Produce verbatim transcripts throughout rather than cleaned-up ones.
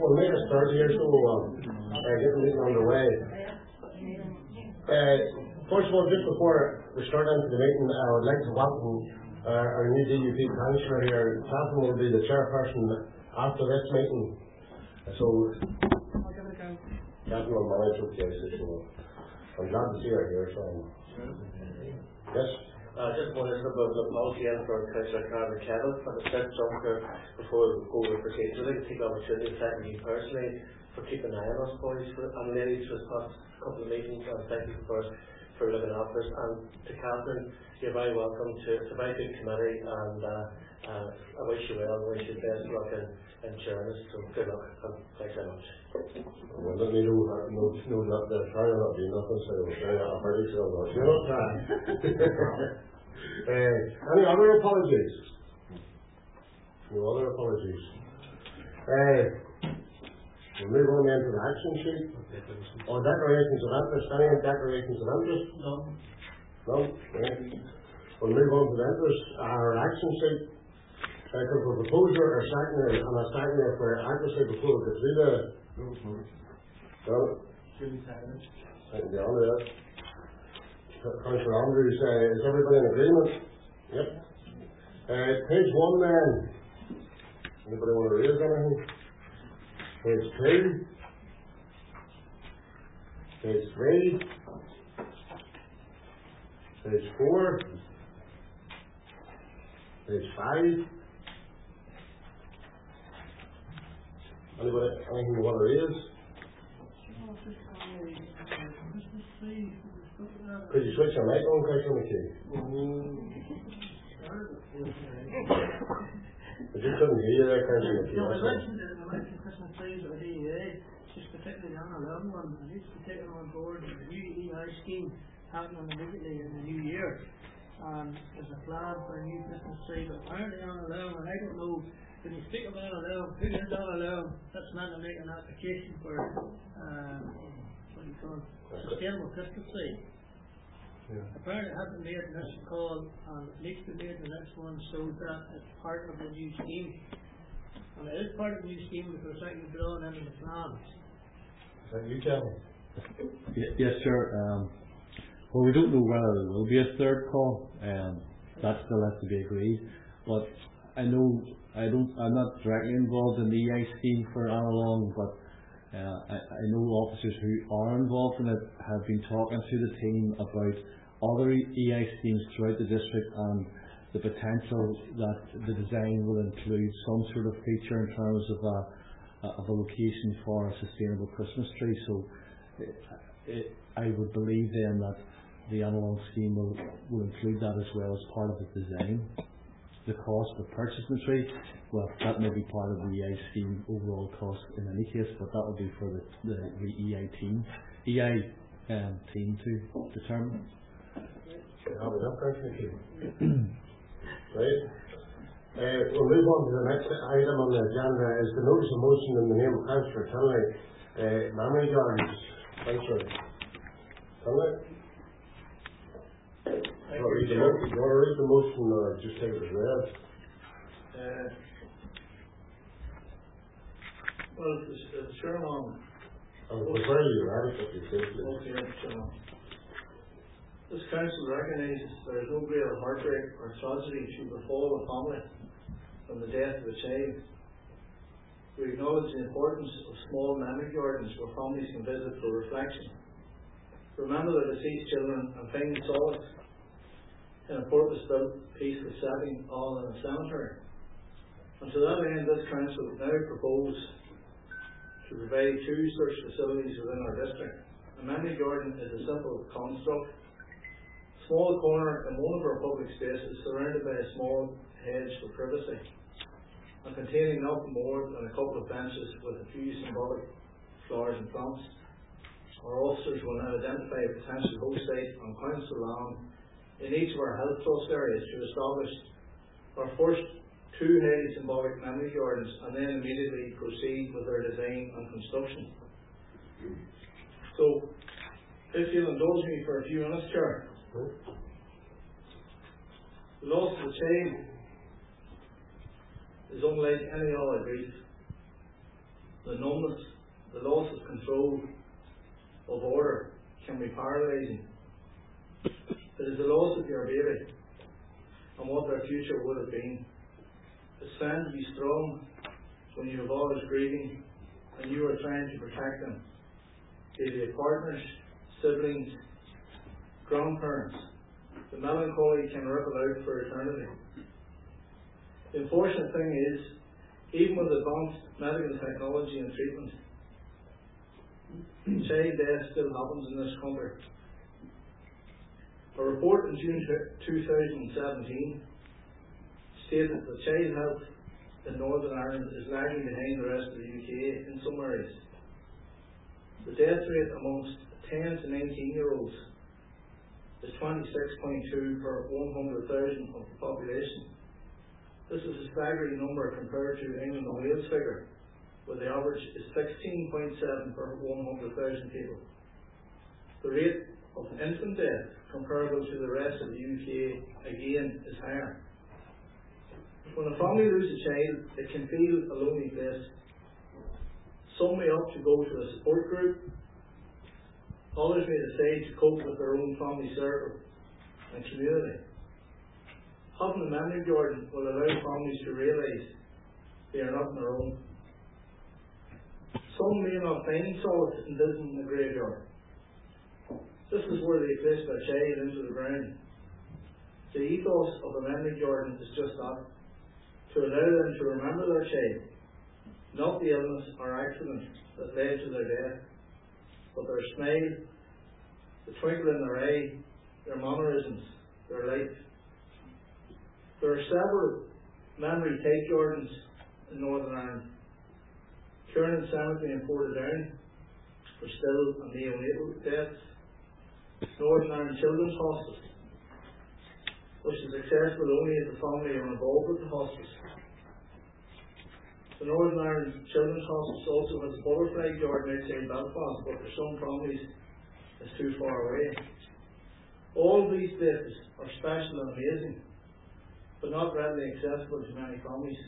we'll make a start here, so we'll uh, get the meeting underway. Uh, first of all, just before we start into the meeting, I would like to welcome uh, our new D U P councillor here. Catherine will be the chairperson after this meeting. So, Catherine will manage with cases, so I'm glad to see her here. So, yes? I uh, just wanted to about the policy and for Councillor Carver Kettle for the fifth junker before we go over proceedings. I'd like to take the opportunity to thank you personally for keeping an eye on us boys for, and ladies for the past couple of meetings, and thank you for, for looking after us. And to Catherine, you're very welcome to it's a very good committee, and uh, uh, I wish you well and wish you best luck in, in chairing us. So good luck and thanks very much. Well, let me know, uh, no, no, not that trying not be nothing, so I'll hardly feel that. You're not trying. uh, any other apologies? No other apologies. Uh, we'll move on then to the action sheet. Or declarations of interest. Any declarations of interest? No. No? Yeah. We'll move on to the interest. Our action sheet. Uh, for proposer or seconder, and a seconder for accuracy before we get through the No, no. No? Shouldn't say it. Thank you, on that. Councillor Andrews, uh, is everybody in agreement? Yep. Uh, page one then. Anybody want to raise anything? Page two. Page three. Page four. Page five. Anybody, anything you want to raise? Could you switch your mic on, Councillor McKee? I just couldn't hear you there, Councillor McKee. No, I mentioned it, I mentioned Christmas trees at the D E A, just particularly on the long one. I need to take it on board the new E I scheme happening immediately in the new year. Um, there's a plan for a new Christmas tree, but apparently on the long, and I don't know. When you speak about a loan, who is on a loan? That's meant to make an application for uh, what do you call it? Sustainable Christmas tree. Yeah. Apparently it hasn't made the next call, and it needs to be made the next one, so that it's part of the new scheme. And it is part of the new scheme because it's actually drawn into the plan. Is that you, Kevin? Yes, sir. Um, well, we don't know whether there will be a third call, and um, that still has to be agreed. But I know I don't. I'm not directly involved in the E I scheme for Annalong, but uh, I, I know officers who are involved in it have been talking to the team about other E I schemes throughout the district and the potential that the design will include some sort of feature in terms of a, of a location for a sustainable Christmas tree. So it, it, I would believe then that the Annalong scheme will, will include that as well as part of the design. The cost of purchasing the tree, well, that may be part of the E I scheme overall cost in any case, but that will be for the, the, the E I team, E I um, team to determine. How was that, Councillor? Right. Uh, we'll move on to the next item on the agenda is the notice of motion in the name of Councillor Tinley. Uh, Memory Gardens. Councillor Tinley? Do you want to read the motion or just take it as read? Uh, well, it's, it's Sherman. I would prefer you read it if you could, please. Okay, Sherman. This council recognises there is no greater heartbreak or tragedy should befall a family than the death of a child. We acknowledge the importance of small memory gardens where families can visit for reflection. Remember the deceased children and find solace in a purpose-built, peaceful setting, all in a cemetery. And to that end, this council now propose to provide two such facilities within our district. A memory garden is a simple construct, small corner in one of our public spaces surrounded by a small hedge for privacy, and containing nothing more than a couple of benches with a few symbolic flowers and plants. Our officers will now identify a potential host site on council land in each of our health trust areas to establish our first two highly symbolic memory gardens and then immediately proceed with their design and construction. So, if you'll indulge me for a few minutes, Chair. The loss of a child is unlike any other grief. the numbness, the loss of control of order can be paralysing. It is the loss of your baby and what their future would have been. It's trying to be strong when you have others grieving and you are trying to protect them. Be they partners, siblings, grandparents. The melancholy can ripple out for eternity. The unfortunate thing is, even with advanced medical technology and treatment, child death still happens in this country. A report in June two thousand seventeen stated that child health in Northern Ireland is lagging behind the rest of the U K in some areas. The death rate amongst ten to nineteen year olds is twenty-six point two per one hundred thousand of the population. This is a staggering number compared to England and Wales figure, where the average is sixteen point seven per one hundred thousand people. The rate of infant death comparable to the rest of the U K again is higher. When a family loses a child, it can feel a lonely place. Some may opt to go to a support group, others may decide to cope with their own family circle and community. Having a memory garden will allow families to realise they are not on their own. Some may not find solace in visiting the graveyard. This is where they place their child into the ground. The ethos of a memory garden is just that, to allow them to remember their child, not the illness or accident that led to their death, but their smile, the twinkle in their eye, their mannerisms, their life. There are several memory type gardens in Northern Ireland. Kiernan Cemetery in Portadown for still and neonatal deaths. Northern Ireland Children's Hospice, which is accessible only if the family are involved with the hospice. The Northern Ireland Children's Hospice also has a butterfly garden outside Belfast, but for some families it's too far away. All these places are special and amazing, but not readily accessible to many families.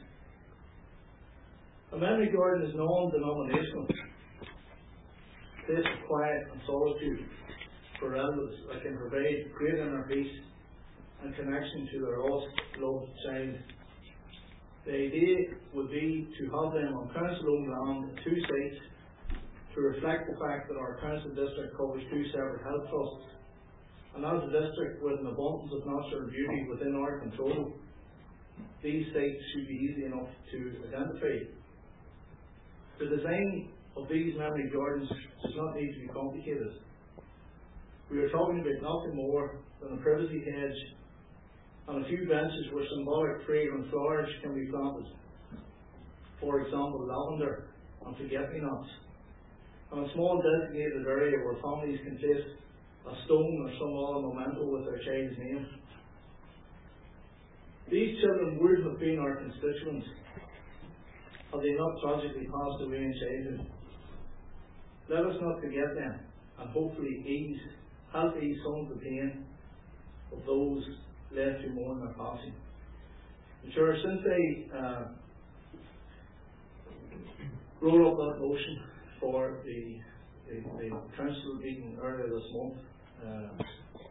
A memory garden is non-denominational, a place of quiet and solitude for relatives that can provide great inner peace and connection to their lost, loved child. The idea would be to have them on council-owned land at two sites to reflect the fact that our council district covers two separate health trusts, and as a district with an abundance of natural beauty within our control, these sites should be easy enough to identify. The design of these memory gardens does not need to be complicated. We are talking about nothing more than a privacy hedge and a few benches where symbolic fragrant flowers can be planted. For example, lavender and forget-me-nots. And a small designated area where families can place a stone or some other memento with their child's name. These children would have been our constituents had they not tragically passed away in childhood. Let us not forget them and hopefully ease help ease some of the pain of those left to mourn their passing. And sure, since I uh, wrote up that motion for the, the, the council meeting earlier this month, uh,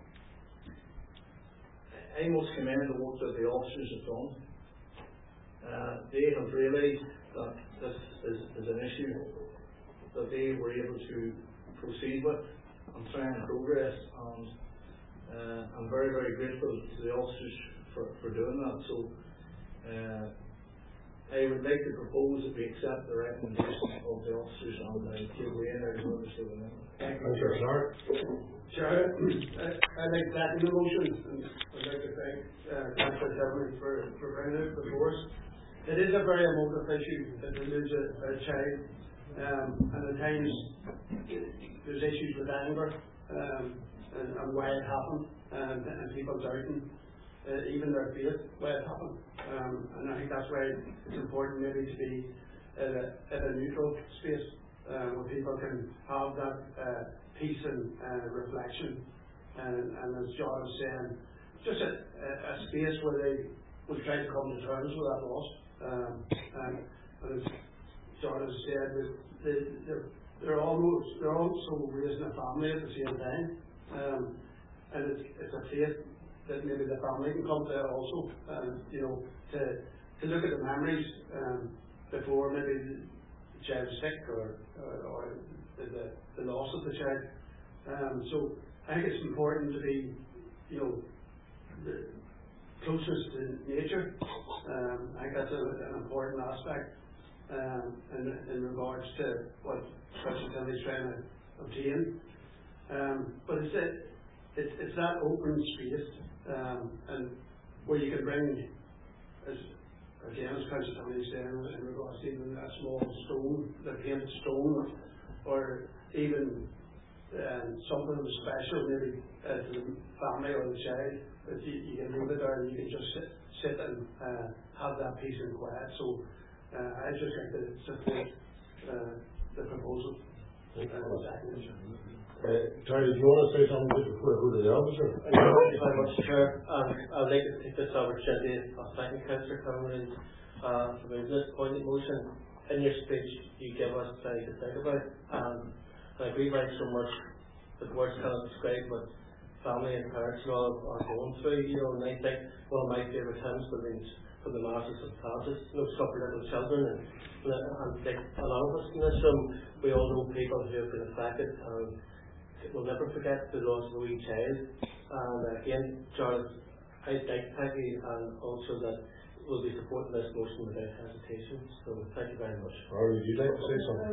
I must commend the work that the officers have done. Uh, they have realised that this is, is an issue that they were able to proceed with and try and progress, and uh, I'm very, very grateful to the officers for, for doing that. So uh, I would like to propose that we accept the recommendation of the officers and I give way in there to others to the member. Thank you, Sir. Chair, I'd like to second the motion, and I'd like to thank uh, Councillor Tillman for, for bringing it before us. It is a very emotive issue that we lose a, a child, um, and at times there's issues with anger um, and, and why it happened, and, and people doubting uh, even their faith why it happened. Um, and I think that's why it's important maybe to be at a, at a neutral space uh, where people can have that uh, peace and uh, reflection, and, and as John was saying, just a, a, a space where they will try to come to terms with that loss. Um, and, and as John has said, that they, they're, they're almost, they're also raising a family at the same time. Um, and it's, it's a faith that maybe the family can come to it also, um, you know, to, to look at the memories um, before maybe the child's sick or, or, or the, the, the loss of the child. Um, so I think it's important to be, you know, the closest to nature. Um, I think that's a, an important aspect um, in, in regards to what Special Academy is trying to obtain. Um, but it's, a, it's, it's that open space um, and where you can bring, as again as Council Academy is saying, in regards to even a small stone, the painted stone, or even um, something special maybe uh, to the family or the child, that you, you can leave it there and you can just sit, sit and uh, have that peace and quiet. So uh, I just like to support uh, the proposal. Uh, Terry, do you want to say something just before I go to the officer? Thank you very much, Chair. Um, I'd like to take this opportunity of thanking Councillor Cameron uh, for moving this point of motion. In your speech, you gave us plenty to think about. Um, I agree very so much that words cannot describe what family and parents and all are going through. You know, and I think one of my favourite hymns would be from the Masters of Francis, you know, suffer little children, and, and like a lot of us in this room, we all know people who have been affected, and we'll never forget the loss of a wee child. And again, Charles, I'd like to thank you, and also that we'll be supporting this motion without hesitation. So thank you very much. Or would you like to say something?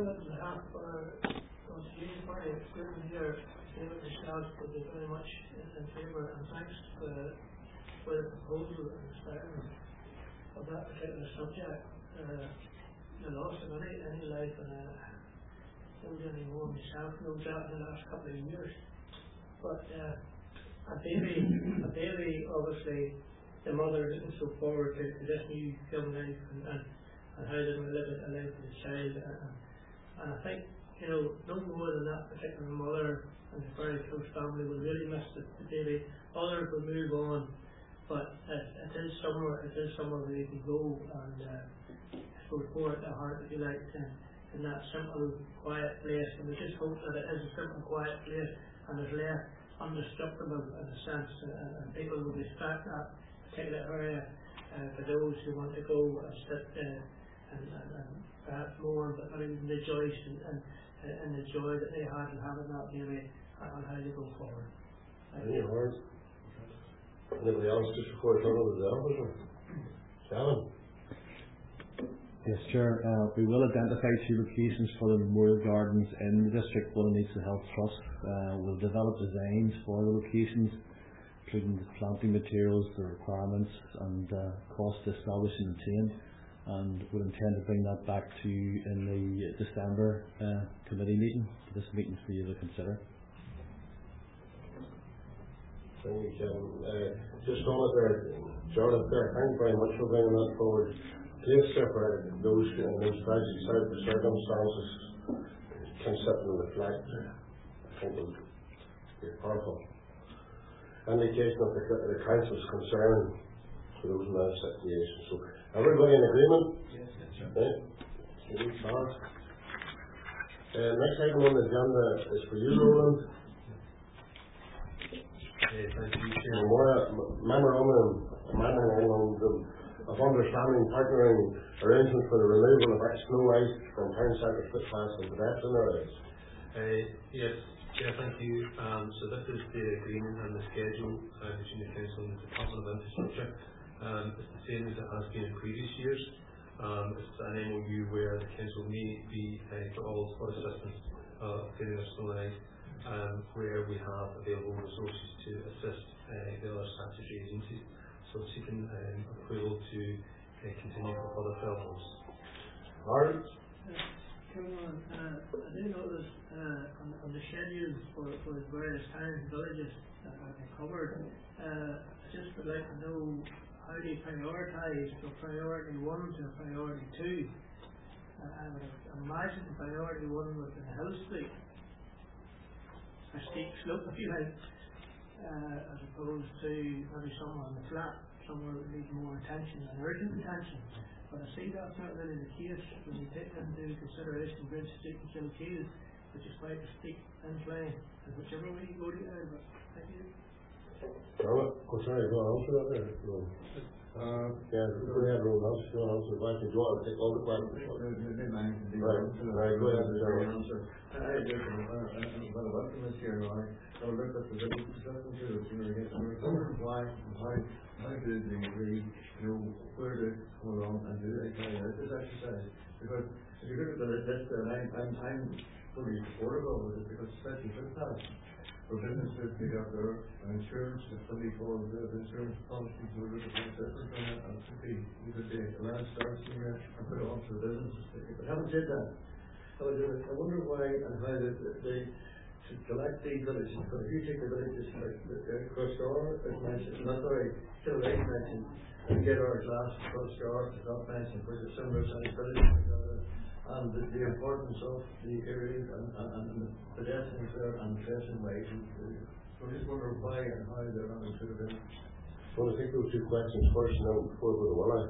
Here, David Michelle would be very much in favour, and thanks for, for the proposal and the starting of that particular subject. Uh, the loss of any, any life, and uh, don't do any more myself, no doubt, in the last couple of years. But uh, a baby, a baby, obviously, the mother is so forward to, to this new young life, and, and, and how they're going to live a life with the child. And, and I think, you know, no more than that particular mother and the very close family will really miss the, the baby. Others will move on, but it, it is somewhere, it is somewhere where they can go, and uh, so pour it the heart, if you like, in, in that simple, quiet place. And we just hope that it is a simple, quiet place, and is left indestructible in a sense, and, and people will respect that particular area uh, for those who want to go and sit uh, and, and, and perhaps mourn, but not even rejoice and, and and the joy that they had in having that baby, and how they go forward. Any words? Anybody else just before I turn over to the officer? Alan? Yes, Chair. Uh, we will identify two locations for the memorial gardens in the district. One needs the Health Trust. Uh, we'll develop designs for the locations, including the planting materials, the requirements, and uh, cost to establish and maintain. And we'll intend to bring that back to you in the December uh, committee meeting. This meeting for you to consider. Thank you, Kevin. Uh, just on it there, Jonathan, thank you very much for bringing that forward. Please separate those in those tragic circumstances can sit and reflect. I think it would be powerful indication of the, the council's concern for those in that situation. So, everybody in agreement? Yes, yes, sir. Right? Uh, next item on the agenda is for you, Roland. Uh, thank you, Chair. Memorial, memorandum, memorandum of understanding partnering arrangement for the removal of snow ice from town centre footpaths and pedestrian areas. Uh, yes, Chair, thank you. Um, so this is the agreement and the schedule uh, between the Council and the Department of Infrastructure. Um, it's the same as it has been in previous years. Um, it's an M O U where the Council may be uh, for all for assistance uh, getting their snow and ice, um, where we have available resources to assist uh, the other statutory agencies. So seeking um, approval to uh, continue for further twelve months. Alright. Caroline, uh, I do notice uh, on, on the schedule for, for the various towns and villages that have been covered, uh, I just would like to know how do you prioritise from priority one to priority two? Uh, I would imagine priority one would be the hill street, a steep slope if you like, uh, as opposed to maybe somewhere on the flat, somewhere that needs more attention and urgent attention. But I see that's not really the case when you take into consideration Bridge Street and Kilkeel, which is quite a steep incline, and whichever way you go to it, but thank you. Robert, go sorry, go on answer that there. No. Uh, yeah, go ahead, Roland, answer, go on answer. Why don't you want to take all the questions? Right, right, go ahead, answer. I just, well, welcome this year, I, I looked at the business assessment too, you know, again, and we're wondering why, how, how did they agree, you know, where to come along and do they carry out this exercise? Because if you look at the list, and I'm, I'm, I'm fully supportive of it, because especially footpath, for businesses to get their insurance, if somebody calls the insurance policy to look at the different from it, and it could be, you could be a land start somewhere and put it on to the business. But haven't did that. I wonder why and how they, they to select these villages. Because if you take the villages like Crossgar, as mentioned, not sorry, Kilray mentioned, and get our glass Crossgar, as not mentioned, which is similar sized villages together, and the, the importance of the areas and, and, and the pedestrians there and pedestrian ways. So I just wonder why and how they're not included in it. Well, I think those two questions first, and then before we go to Willa.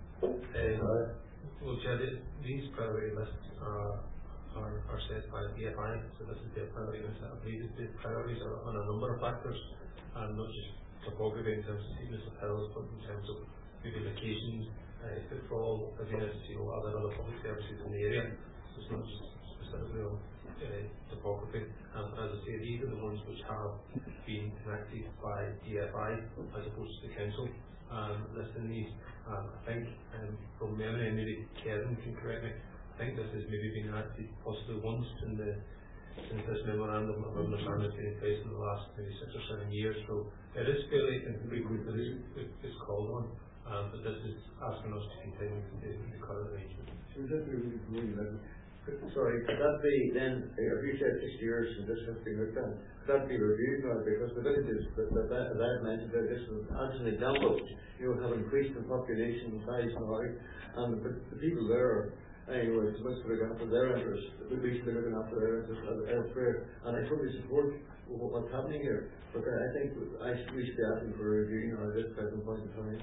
Uh, well, Chad, these priority lists are Are, are set by the D F I, so this is their priority list. I believe the priorities are on a number of factors, and not just topography in terms of steepness of hills, but in terms of maybe locations, uh, footfall, events, you know, other other public services in the area. So it's not just specifically on uh, topography. And as I say, these are the ones which have been enacted by D F I as opposed to the council. Um, listing these, um, I think, um, from memory, and maybe Kevin can correct me, I think this has maybe been enacted possibly once in the since this memorandum of understanding has been in place in the last maybe six or seven years. So it is fairly infrequent that it's, it's called on, um, but this is asking us to continue with the, the current arrangement. So that really, really, sorry, could that be then, if you said six years and this has been looked at, could that be reviewed now? Because the villages that, that, that as I've mentioned, that this was as an example, you know, have increased in population size now, and the, the people there. Anyway, it's supposed to look after their interests. We should be looking after their interests elsewhere. And I totally support what's happening here. But I think I should, we should be asking for a review now at this present point in time.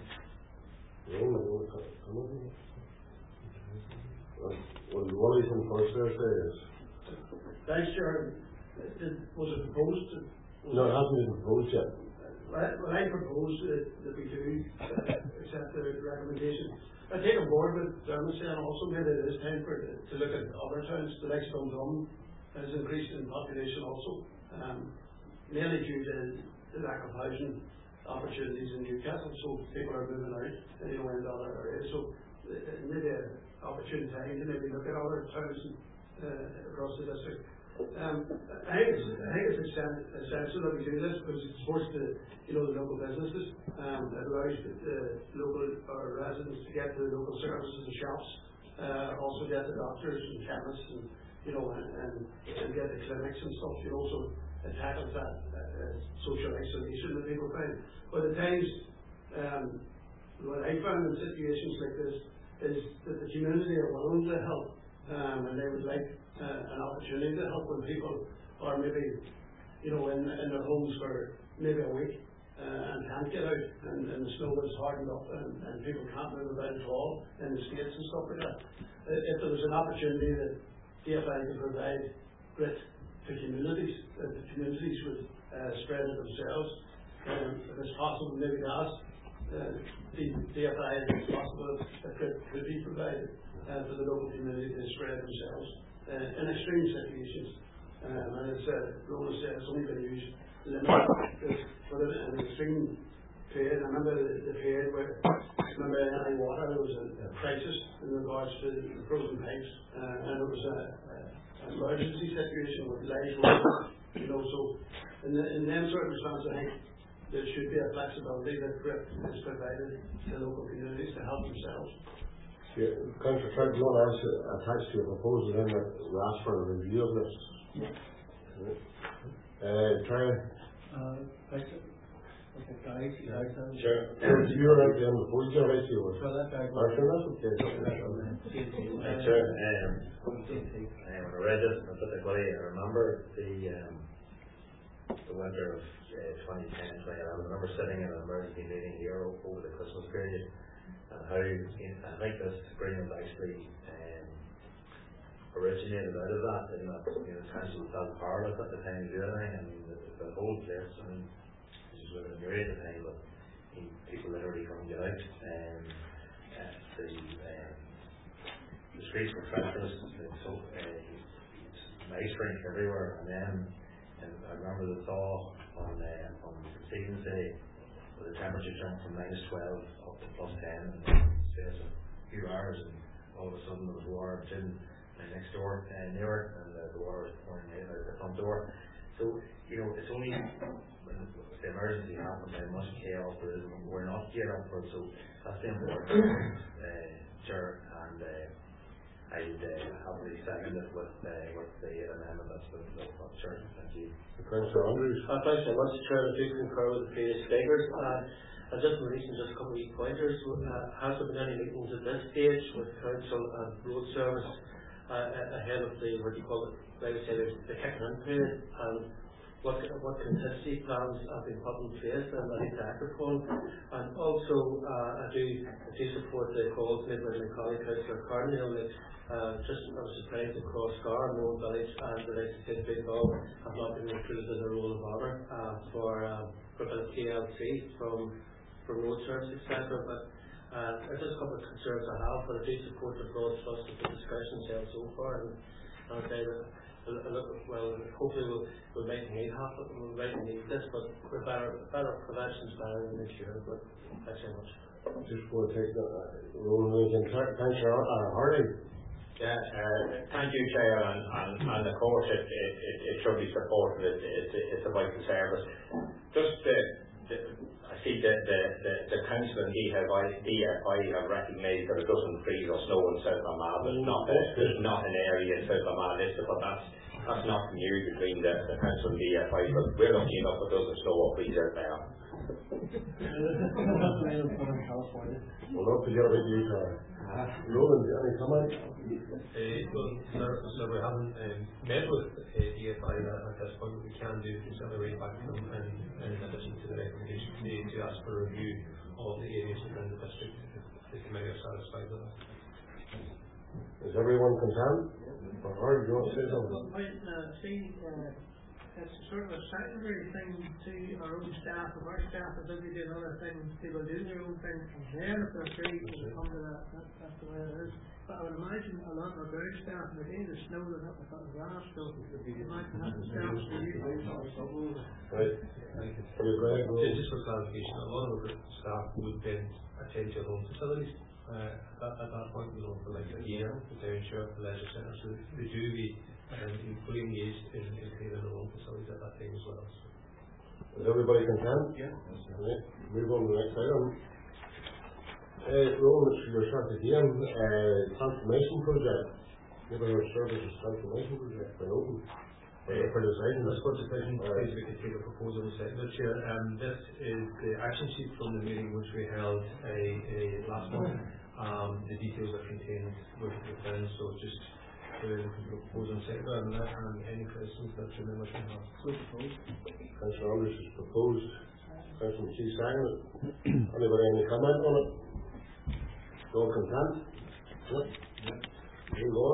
Well, what is in first Thursday is? Thanks, Chair. Was it proposed? To, no, it hasn't been proposed yet. Well, well I propose that, that we do uh, accept the recommendation. I take on board with Dermot saying also maybe it is time for to look at other towns. The next Dundrum has increased in population also, um, mainly due to the lack of housing opportunities in Newcastle. So people are moving out, you know, into other areas. So uh, maybe an opportune time to maybe look at other towns uh, across the district. Um, I think it's, I think it's essential that we do this because it supports the, you know, the local businesses. Um, it allows the, the local or residents to get to the local services and shops, uh, also get the doctors and chemists and, you know, and, and, and get the clinics and stuff, you know, so it tackles that uh, social isolation that people find. But at times, um, what I found in situations like this is that the community are willing to help, um, and they would like Uh, an opportunity to help when people are maybe, you know, in, in their homes for maybe a week uh, and can't get out, and, and the snow is hardened up, and, and people can't move about at all in the States and stuff like that. If there was an opportunity that D F I could provide grit to communities, that the communities would uh, spread it themselves, um, if it's possible, maybe ask uh, the D F I if it's possible that grit could be provided uh, for the local community to spread themselves. Uh, in extreme situations, um, and as uh, Roland said, it's only been used limited for an extreme period. I remember the, the period where, I remember in any water, there was a, a crisis in regards to the frozen pipes, uh, and it was a, a, an emergency situation with lives lost, you know. So, in, the, in them circumstances, I think there should be a flexibility that is provided to local communities to help themselves. Yeah, Councillor Trent, you want to ask, attach to a proposal then that we ask for a review of this? Yeah. Uh, try. Uh, thank you. Okay, guys, guys, sure. So you're right then before you get right to it. So that's right. Marshall, that's okay. Hi, Chair. Um, um, I read this, I thought I remember the um, the winter of uh, twenty ten, twenty eleven. I remember sitting in an emergency meeting here over the Christmas period. and how, you know, I think this agreement actually um, originated out of that, in that, you know, the council was not powerless at the time to do anything. I mean, the, the whole place, I mean, this is looking at the rate of time, but I mean, people literally couldn't get out. Um, uh, the, um, the streets were treacherous, so uh, ice rink everywhere, and then and I remember the thaw on uh, on Stephen's Day, where the temperature jumped from minus twelve up to plus ten in the space of a few hours, and all of a sudden there was water in uh, next door uh, near, and uh, the water was pouring out out the front door. So you know, it's only when the emergency happens how much chaos there is, and we're not geared up for it. So that's the important uh, Chair, and uh, I'd uh, happily second it with uh, with the amendment that's been built on. Sure, thank you. Councillor Andrews. Uh, thanks very much, Chair. I do concur with the previous speakers. Uh, and just in relation, just a couple of wee pointers. Uh, has there been any meetings at this stage with Council and Road Service uh, ahead of the, what do you call it, like I say, the, the kicking in period? And what what contingency plans have been put in place and I need to act upon? And also, uh, I do I do support the calls made by my colleague Councillor Carney. Uh, just I was surprised across Scar, Moore Village and the likes of Saint Ball have not been included in the roll of honour uh, for um, for a K L C from from road service, et cetera. But uh, there's just a couple of concerns I have, but I do support the broad thrust of the discussions held so far, and I'll say that uh, look, well, hopefully we'll we might need half of we might need this, but we're better better prevention is better than the cure. But thanks very much. Just want to take the uh, roll in. Councillor Hardy. Yeah, uh, thank you, Chair, and, and, and of course it, it, it, it should be supported. It, it, it's a vital service. Just uh, the, I see that the, the, the Council and D F I have recognised that it doesn't freeze or snow in South Armagh. There's not, a, there's not an area in South Armagh listed, but that's, that's not new between the, the Council and D F I, but we're lucky enough it doesn't snow or freeze out there. We'll not forget about you, Charlie. Roland, any comment? Uh, well, sir, sir, we haven't um, met with uh, D F I at this point. What we can do is send a right back to them, and, and in addition to the recommendation committee, to ask for a review of the areas within the district if the committee are satisfied with that. Is everyone content? Or Hardy, do you want to say something? Well, uh, see, uh, it's sort of a secondary thing to our own staff. If our staff are busy doing other things, people do their own thing, and then if they're free, they come to that. that. That's the way it is. But I would imagine a lot of our ground staff, in the days of snow, they're not without grass, so you might have the staff to use those. Right. Just, just for clarification, a lot of our staff would then attend to their own facilities. Uh, at, at that point, we know for like a year, the town shop, the leisure centre, so they do be um, fully engaged in, in cleaning their own facilities at that time as well. So. Is everybody content? Yeah. Right. Move on to the next item. Uh, Roland, it's yourself again. Uh, transformation project. Neighbourhood Services Transformation Project. By open. For deciding this for decision, please we could take a proposal and second it, Chair. Um, this is the action sheet from the meeting which we held a, a last month. Um, the details are contained within, so just uh, propose and second and, and any questions that you may wish to have. So proposed. Councillor Andrews has proposed. Councillor McKee seconded. Anybody any comment on it? All content? Yep. Move on.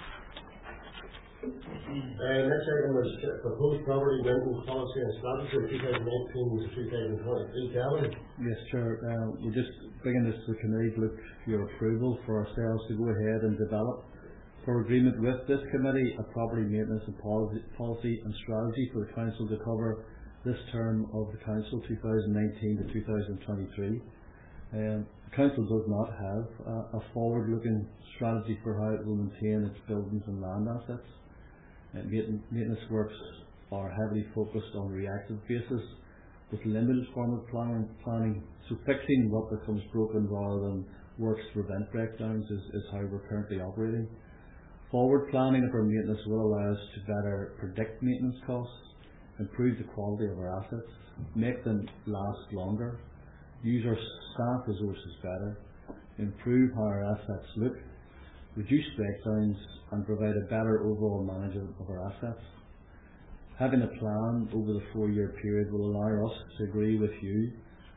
Uh, next item is uh, proposed property maintenance policy and strategy of two thousand nineteen to two thousand twenty-three. Gavin? Yes, Chair. Uh, we just bringing this to the committee to look for your approval for ourselves to go ahead and develop, for agreement with this committee, a property maintenance and policy, policy and strategy for the council to cover this term of the council, two thousand nineteen to two thousand twenty-three. Um, the council does not have uh, a forward-looking strategy for how it will maintain its buildings and land assets. Uh, maintenance works are heavily focused on a reactive basis with limited form of planning, planning. So fixing what becomes broken rather than works to prevent breakdowns is, is how we're currently operating. Forward planning of our maintenance will allow us to better predict maintenance costs, improve the quality of our assets, make them last longer, use our staff resources better, improve how our assets look, reduce breakdowns and provide a better overall management of our assets. Having a plan over the four-year period will allow us to agree with you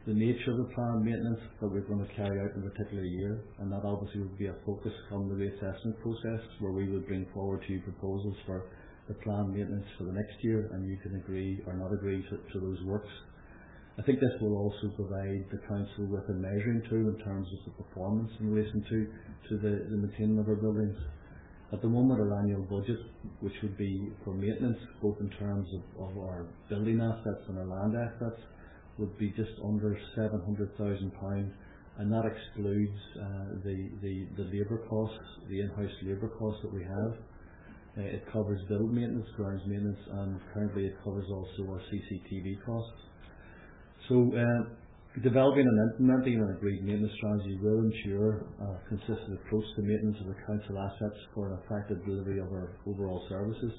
the nature of the planned maintenance that we're going to carry out in a particular year, and that obviously would be a focus on the reassessment process, where we would bring forward to you proposals for the planned maintenance for the next year, and you can agree or not agree to, to those works. I think this will also provide the council with a measuring tool in terms of the performance in relation to, to the, the maintaining of our buildings. At the moment, our annual budget, which would be for maintenance, both in terms of, of our building assets and our land assets, would be just under seven hundred thousand pounds, and that excludes uh, the, the, the labour costs, the in-house labour costs that we have. Uh, it covers build maintenance, grounds maintenance, and currently it covers also our C C T V costs. So, uh, developing and implementing an agreed maintenance strategy will ensure a consistent approach to maintenance of the council assets for an effective delivery of our overall services.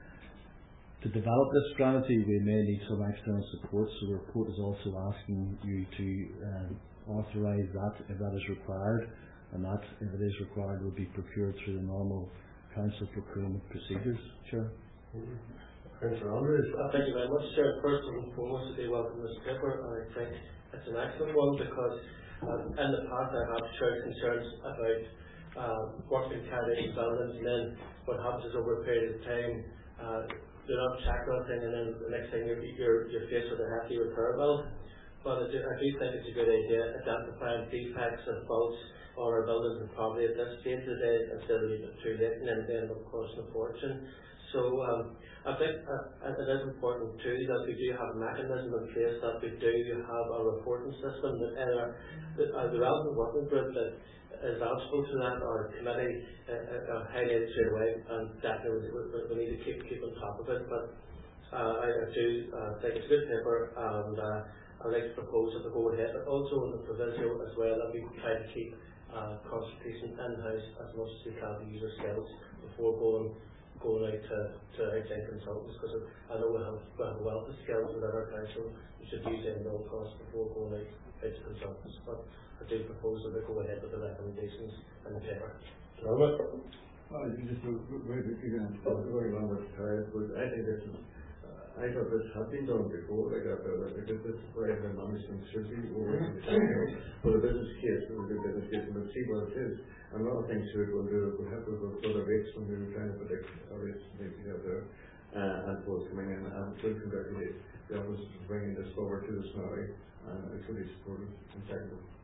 To develop this strategy, we may need some external support, so the report is also asking you to um, authorise that if that is required, and that, if it is required, will be procured through the normal council procurement procedures. Chair. Councillor Andrews. Uh, thank you very much, Chair. First and foremost, I do welcome this paper, and I think it's an excellent one because um, in the past I have shared concerns about uh, work being carried out in buildings, and then what happens is over a period of time, uh, they're not checked on thing, and then the next thing you're, you're, you're faced with a hefty repair bill. But I do, I do think it's a good idea identifying defects and faults on our buildings and property at this stage of the day instead of leaving it too late and then they end up costing a fortune. So um, I think uh, it is important too that we do have a mechanism in place, that we do have a reporting system that either the, uh, the relevant working group that is eligible to that or committee uh, uh, highlighted straight away, and definitely we, we, we need to keep keep on top of it. But uh, I, I do uh, think it's a good paper, and uh, I'd like to propose that we go ahead, but also in the provisional as well, that we try to keep uh, consultation in-house as much as we can to use our skills before going going out to, to outside consultants, because I know we have, we have a wealth of skills within our council. We should use them at all costs before going out, out to consultants. But I do propose that we go ahead with the recommendations in the paper. Robert? Well, you just very quickly going along with Harriet, but I think this is, uh, I thought this had been done before, like that, uh, because this is where the management should be over in the council for the business case, for the business case, and we'll see what it is. And a lot of things here we'll do, we'll have to go for the rates when we were trying to predict our rates maybe out there, uh, and for coming in, and we'll congratulate the office for bringing this forward to us now, and I fully support it and second it.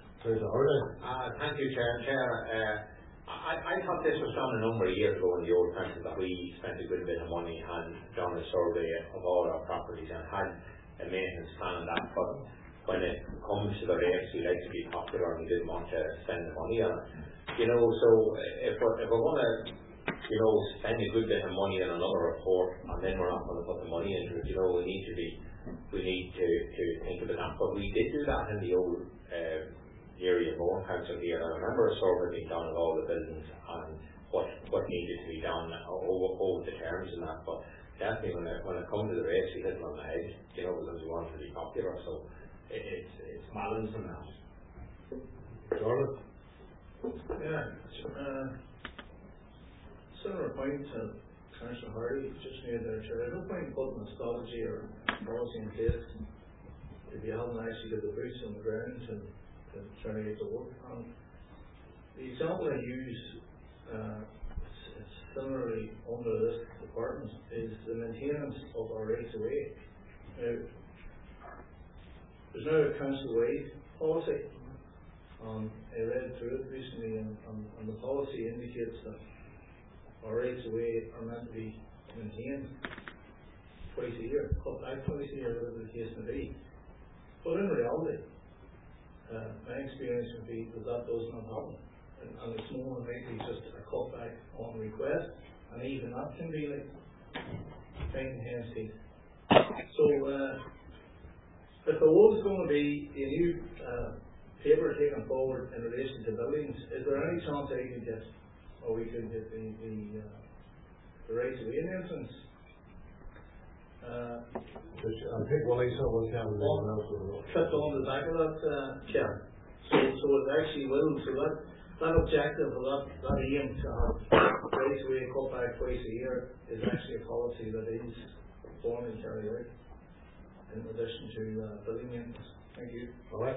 Uh, thank you, Chair. Chair, uh, I, I thought this was done a number of years ago in the old council, that we spent a good bit of money and done a survey of all our properties and had a maintenance plan on that. But when it comes to the rates, we like to be popular and we didn't want to spend the money on it. You know, so if we're, if we're going to, you know, spend a good bit of money on another report and then we're not going to put the money into it, you know, we need to be, we need to, to think about that. But we did do that in the old uh, area of Mourne Council here. I remember a survey being done of all the buildings and what what needed to be done over, over the terms and that. But definitely when it, when it comes to the race, we hit it on the head, you know, because we want to be popular. So it, it's, it's balance in that. Jordan? Yeah, uh, similar point to Councillor Hardy just made there, Chair. There's no point in putting a strategy or policy in place if you haven't actually got the boots on the ground to, to try to get to work. And the example I use uh, similarly under this department is the maintenance of our right of way. Now, there's now a council-wide policy. Um, I read through it recently, and, and, and the policy indicates that our rights of way are meant to be maintained twice a year, cut back twice a year, whatever the case may be. But in reality, uh, my experience would be that that does not happen, and, and it's more than likely just a cut back on request, and even that can be like finding hen's teeth. So, uh, if there was going to be a new uh, paper taken forward in relation to buildings, is there any chance I could get, or we could get the the, uh, the rights of way entrance? Uh, I'll take one Lisa, one Kevin, and one else will clipped on the back of that uh, chair. So, so it actually will. So that that objective, or that that aim to have rights of way cut back twice a year is actually a policy that is formally carried out in addition to uh, building maintenance. Thank you. All right.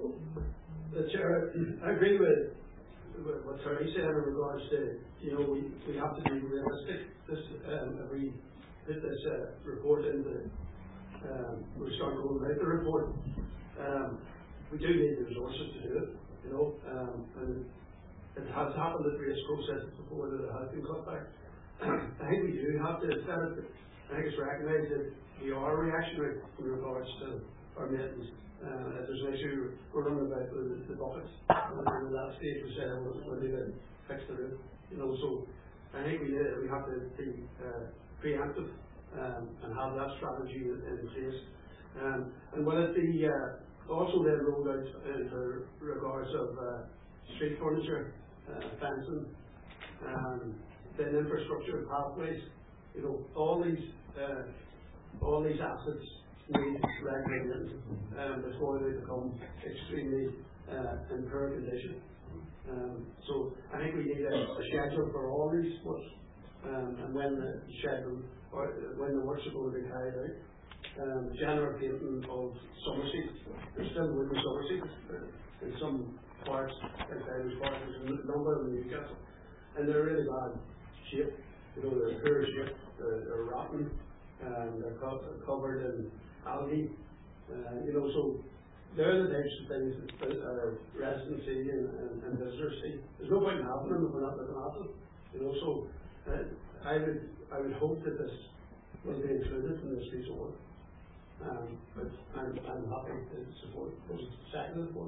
The Chair, I agree with, with what Terry said in regards to, you know, we, we have to be realistic. This, um, if we put this uh, report into, um, we start going about the report, um, we do need the resources to do it, you know, um, and it has happened at race processes before that it has been cut back. I think we do have to, instead of, I think it's recognised that we are reactionary in regards to our maintenance. Uh, if there's an issue, we're running about the, the buckets. And at that stage we said we're, we're going to fix the roof. You know, so I think we, uh, we have to be uh, preemptive um, and have that strategy in, in place. Um, and will it be uh, also then rolled out into regards of uh, street furniture, uh, fencing, um, then infrastructure, pathways, you know, all these uh, all these assets need regulated um, before they become extremely uh, in poor condition. Um, so I think we need a, a schedule for all these works, um, and when the schedule or when the works are going to be carried out. Um, general painting of summer seats. There's still wooden summer seats in some parts, like Irish parts, there's a number of them you get, and they're really bad shape. You know, they're poor shape, they're, they're rotten, and they're co covered in algae. Uh, you know, so they're the types of things that our residents see and, and, and visitors see. There's no point in having them if we're not looking at them. You know, so uh, I would I would hope that this will be included in this piece of work. Um, but I'm, I'm happy to support those second, of course.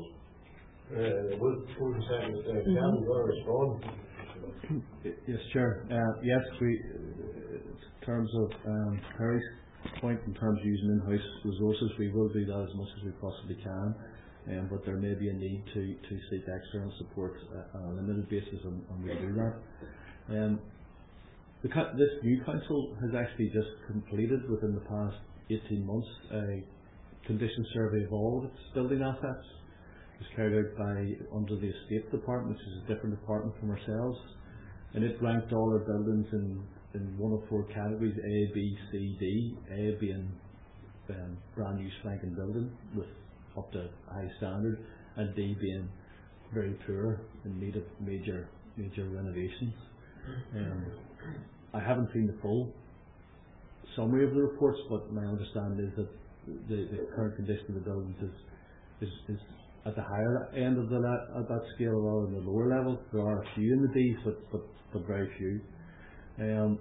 Uh, would would second, uh, Gavin, you want to respond? Yes, Chair. Uh, yes, we, uh, in terms of um, Terry's point, in terms of using in-house resources, we will do that as much as we possibly can. Um, but there may be a need to, to seek external support uh, on a limited basis, and, and we do that. Um, the, this new council has actually just completed within the past eighteen months a condition survey of all of its building assets. It was carried out by under the estate department, which is a different department from ourselves, and it ranked all our buildings in, in one of four categories: A, B, C, D. A being um, brand new spanking building with up to high standard, and D being very poor and needed major major renovations. Um, I haven't seen the full summary of the reports, but my understanding is that the, the current condition of the buildings is, is, is at the higher end of the la at that scale rather than the lower level. There are a few in the D's, but, but, but very few. Um,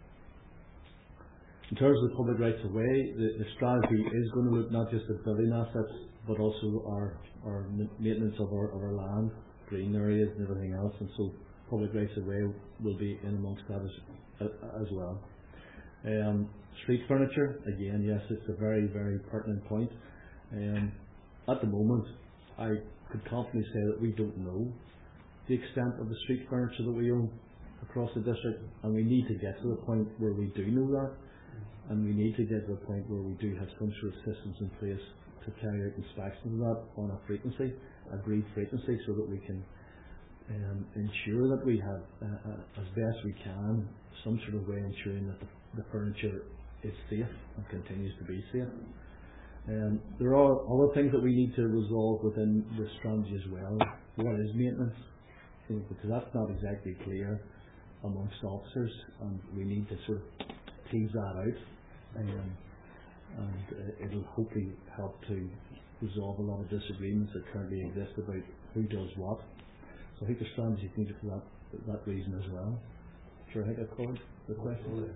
in terms of the public rights of way, the, the strategy is going to look not just at building assets, but also our, our maintenance of our, of our land, green areas and everything else, and so public rights of way will be in amongst that as, as well. Um, street furniture, again, yes, it's a very, very pertinent point. Um, at the moment, I could confidently say that we don't know the extent of the street furniture that we own across the district, and we need to get to the point where we do know that, and we need to get to the point where we do have some sort of systems in place to carry out inspections of that on a frequency, agreed frequency, so that we can um, ensure that we have, uh, uh, as best we can, some sort of way ensuring that the, the furniture is safe and continues to be safe. Um, there are other things that we need to resolve within the strategy as well. What is maintenance? You know, because that's not exactly clear amongst officers, and we need to sort of tease that out, um, and uh, it'll hopefully help to resolve a lot of disagreements that currently exist about who does what. So I think the strategy is needed for that, for that reason as well. Sure, I think I've covered the question.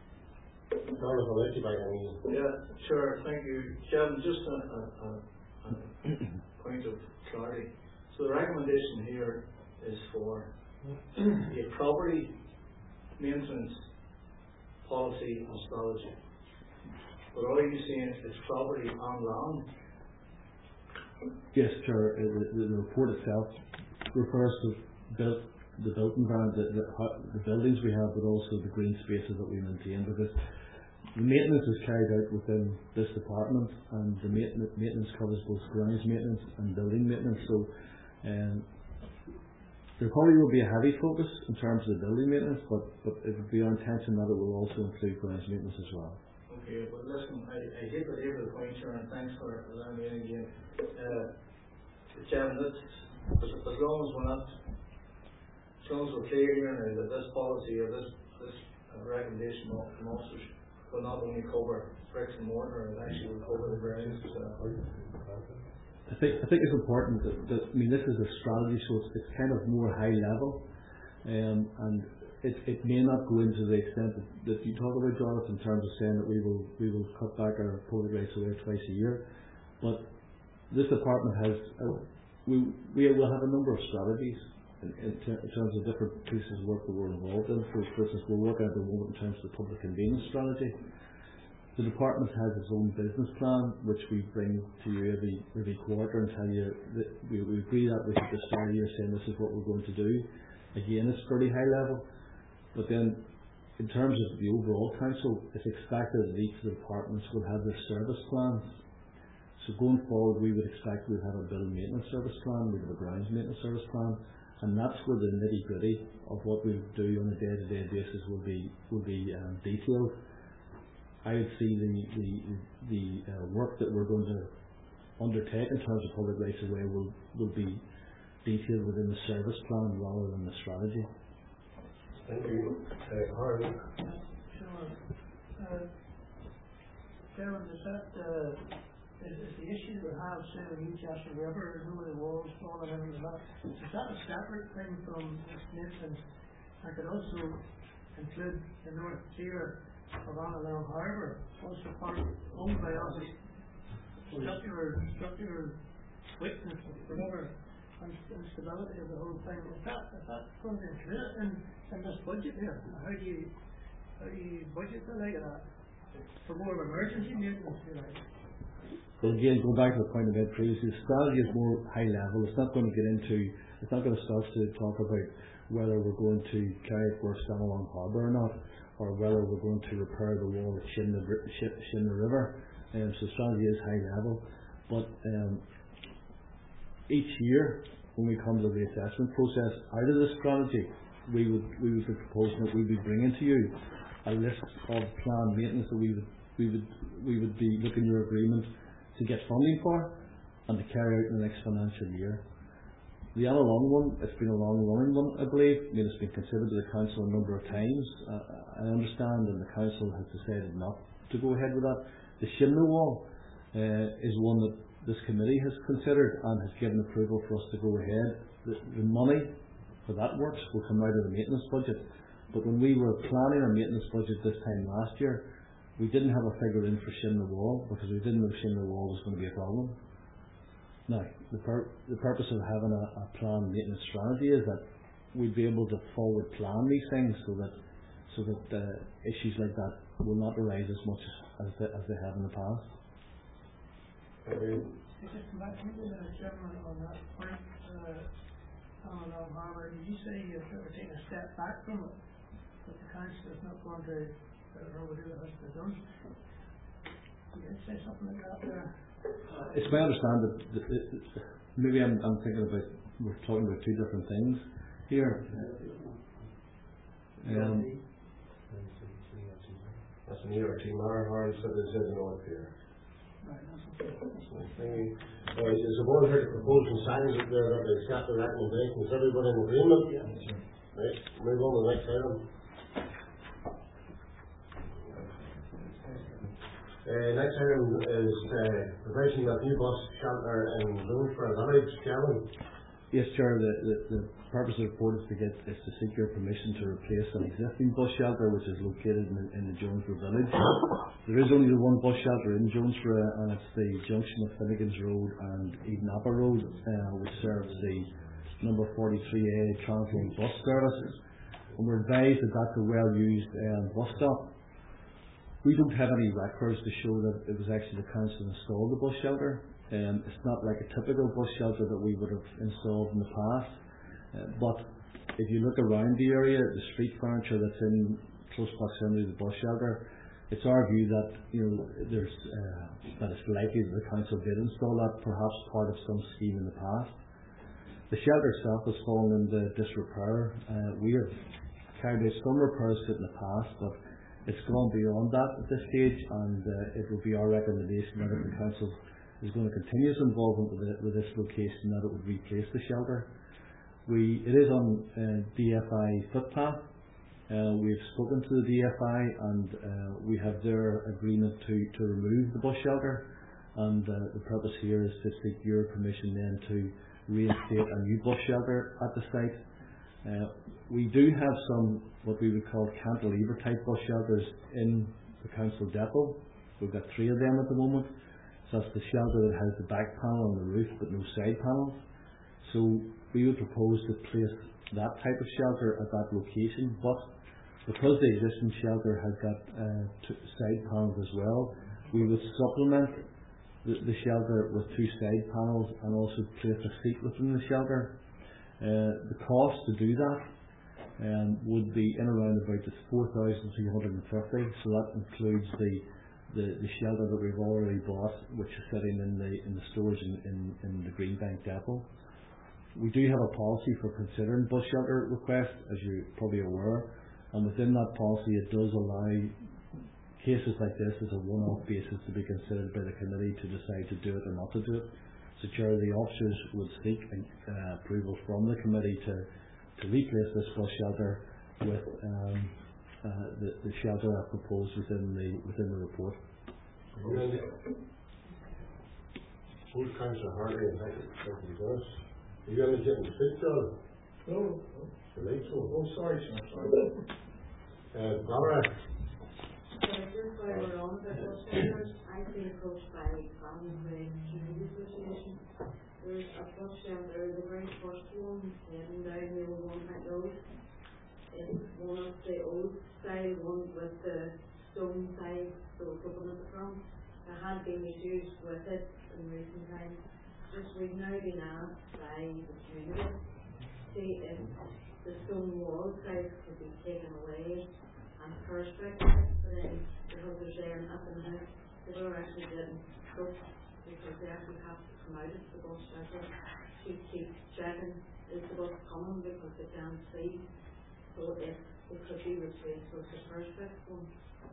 Yeah, sure, thank you. Kevin, just a, a, a, a point of clarity. So the recommendation here is for a property maintenance policy and strategy. But are you saying it's property on land? Yes, sure. Uh, the, the report itself refers to built, the built environment, the, the, the buildings we have, but also the green spaces that we maintain, because the maintenance is carried out within this department, and the maintenance, maintenance covers both grounds maintenance and building maintenance. So um, there probably will be a heavy focus in terms of the building maintenance, but, but it would be our intention that it will also include grounds maintenance as well. Okay, but listen, I, I hate to labour the point here, and thanks for allowing me in again. Uh, Chairman, that's, as, as long as we're not, as long as we're clear here now that this policy or this, this uh, recommendation from officers will not only cover bricks and mortar, it actually will cover the grounds. Uh, I think I think it's important that, that I mean this is a strategy, so it's, it's kind of more high level, um, and it it may not go into the extent that, that you talk about, Jonathan, in terms of saying that we will we will cut back our public rights away twice a year, but this department has uh, we we will have a number of strategies in, in, ter- in terms of different pieces of work that we're involved in. For instance, we're working at the moment in terms of the public convenience strategy. The department has its own business plan, which we bring to you every every quarter and tell you that we, we agree that we at the start of the year saying this is what we're going to do. Again, it's pretty high level, but then in terms of the overall council, it's expected that each of the departments will have their service plans. So going forward, we would expect we'll have a building maintenance service plan, we'll have a grounds maintenance service plan, and that's where the nitty gritty of what we do on a day to day basis will be will be um, detailed. I would see the the, the uh, work that we're going to undertake in terms of public rights of way will, will be detailed within the service plan rather than the strategy. Thank you. Uh, Harvey. Sure. Uh, Chairman, is that uh, is, is the issue that we have, say, the Newcastle River, you know, the walls falling and everything like that, is that a separate thing from this nation? I could also include the North Tier of Annalone Harbour, also part owned by us, structural, structural weakness of the river and stability of the whole thing. Is that, is that going to include it in, in this budget here? How do you, how do you budget for like that? For more of emergency maintenance, you like? So again, go back to the point I made previously, the strategy is more high level. It's not going to get into, it's not going to start to talk about whether we're going to carry it for Annalone Harbour or not, or whether we're going to repair the wall at Shinna, Shinna River. Um, so strategy is high level. But um, each year, when we come to the assessment process, out of this strategy, we would we would be proposing that we would be bringing to you a list of planned maintenance that we would we would we would be looking your agreement to get funding for and to carry out in the next financial year. The Annalone one, it's been a long running one, I believe. I mean, it's been considered to the council a number of times. Uh, I understand that the council has decided not to go ahead with that. The Shimna wall uh, is one that this committee has considered and has given approval for us to go ahead. The, the money for that works will come out of the maintenance budget. But when we were planning our maintenance budget this time last year, we didn't have a figure in for Shimna wall because we didn't know Shimna wall was going to be a problem. Now, the, pur- the purpose of having a, a planned maintenance strategy is that we'd be able to forward plan these things so that so that uh, issues like that will not arise as much as they, as they have in the past. Just come back to the Chairman on that point, uh, Annalone Harbour, did you say you're sort of taking a step back from it, that the council is not going to uh, overdo it as they've done? Did you say something like that there? It's my understanding that, that, that maybe I'm, I'm thinking about, we're talking about two different things here. Um, That's an E R T Mar Harm said this is an North Pier. Thinking, uh, is the board here to propose some signs up there that they accept the recommendation? Is everybody in agreement? Yeah. Right, move on to the next item. Uh, next item is uh, provision of new bus shelter in Jonesboro Village. Chairman. Yes, Chair. The, the, the purpose of the report is to get is to seek your permission to replace an existing bus shelter which is located in, in the Jonesboro Village. There is only the one bus shelter in Jonesboro, and it's the junction of Finnegan's Road and Edenappa Road, uh, which serves the number forty-three A Translink bus service. And we're advised that that's a well-used um, bus stop. We don't have any records to show that it was actually the council that installed the bus shelter. Um, it's not like a typical bus shelter that we would have installed in the past. Uh, but if you look around the area, the street furniture that's in close proximity to the bus shelter, it's our view that you know there's uh, that it's likely that the council did install that, perhaps part of some scheme in the past. The shelter itself has fallen into disrepair. Uh, we have carried out some repairs to it in the past, but It's gone beyond that at this stage, and uh, it will be our recommendation that if the council is going to continue its involvement with, it, with this location, that it would replace the shelter. We, it is on uh, D F I footpath. Uh, we've spoken to the D F I, and uh, we have their agreement to, to remove the bus shelter, and uh, the purpose here is to seek your permission then to reinstate a new bus shelter at the site. Uh, we do have some what we would call cantilever type bus shelters in the council depot. We've got three of them at the moment. So that's the shelter that has the back panel on the roof but no side panels. So we would propose to place that type of shelter at that location, but because the existing shelter has got uh, two side panels as well, we would supplement the, the shelter with two side panels and also place a seat within the shelter. Uh, the cost to do that um, would be in around about four thousand three hundred fifty, so that includes the, the, the shelter that we've already bought, which is sitting in the in the storage in, in, in the Greenbank depot. We do have a policy for considering bus shelter requests, as you're probably aware, and within that policy it does allow cases like this as a one-off basis to be considered by the committee to decide to do it or not to do it. So, Chair, the officers would seek uh, approval from the committee to, to replace this bus shelter with um, uh, the, the shelter I proposed within the within the report. Both Councillor Hardy and Councillor Dennis. Are you going to get in the speak, John? No, no. You like so? Oh, sorry, sir. Sorry. Uh, Barbara? So just while we're on the bus shelters, I've been approached by Common Way Community Association. There's a bus shelter, the very first one, heading down the old one that road. It's one of the old style ones with the stone side, so it's open at the front. There had been issues with it in recent times. Just we've now been asked by the community to see if the stone wall side could be taken away and perspex, but then because they're there and up in the house, they were actually getting stuck because they actually have to come out of the bus shelter to keep checking is the bus coming because they can't see. So if it could be replaced with the perspex one.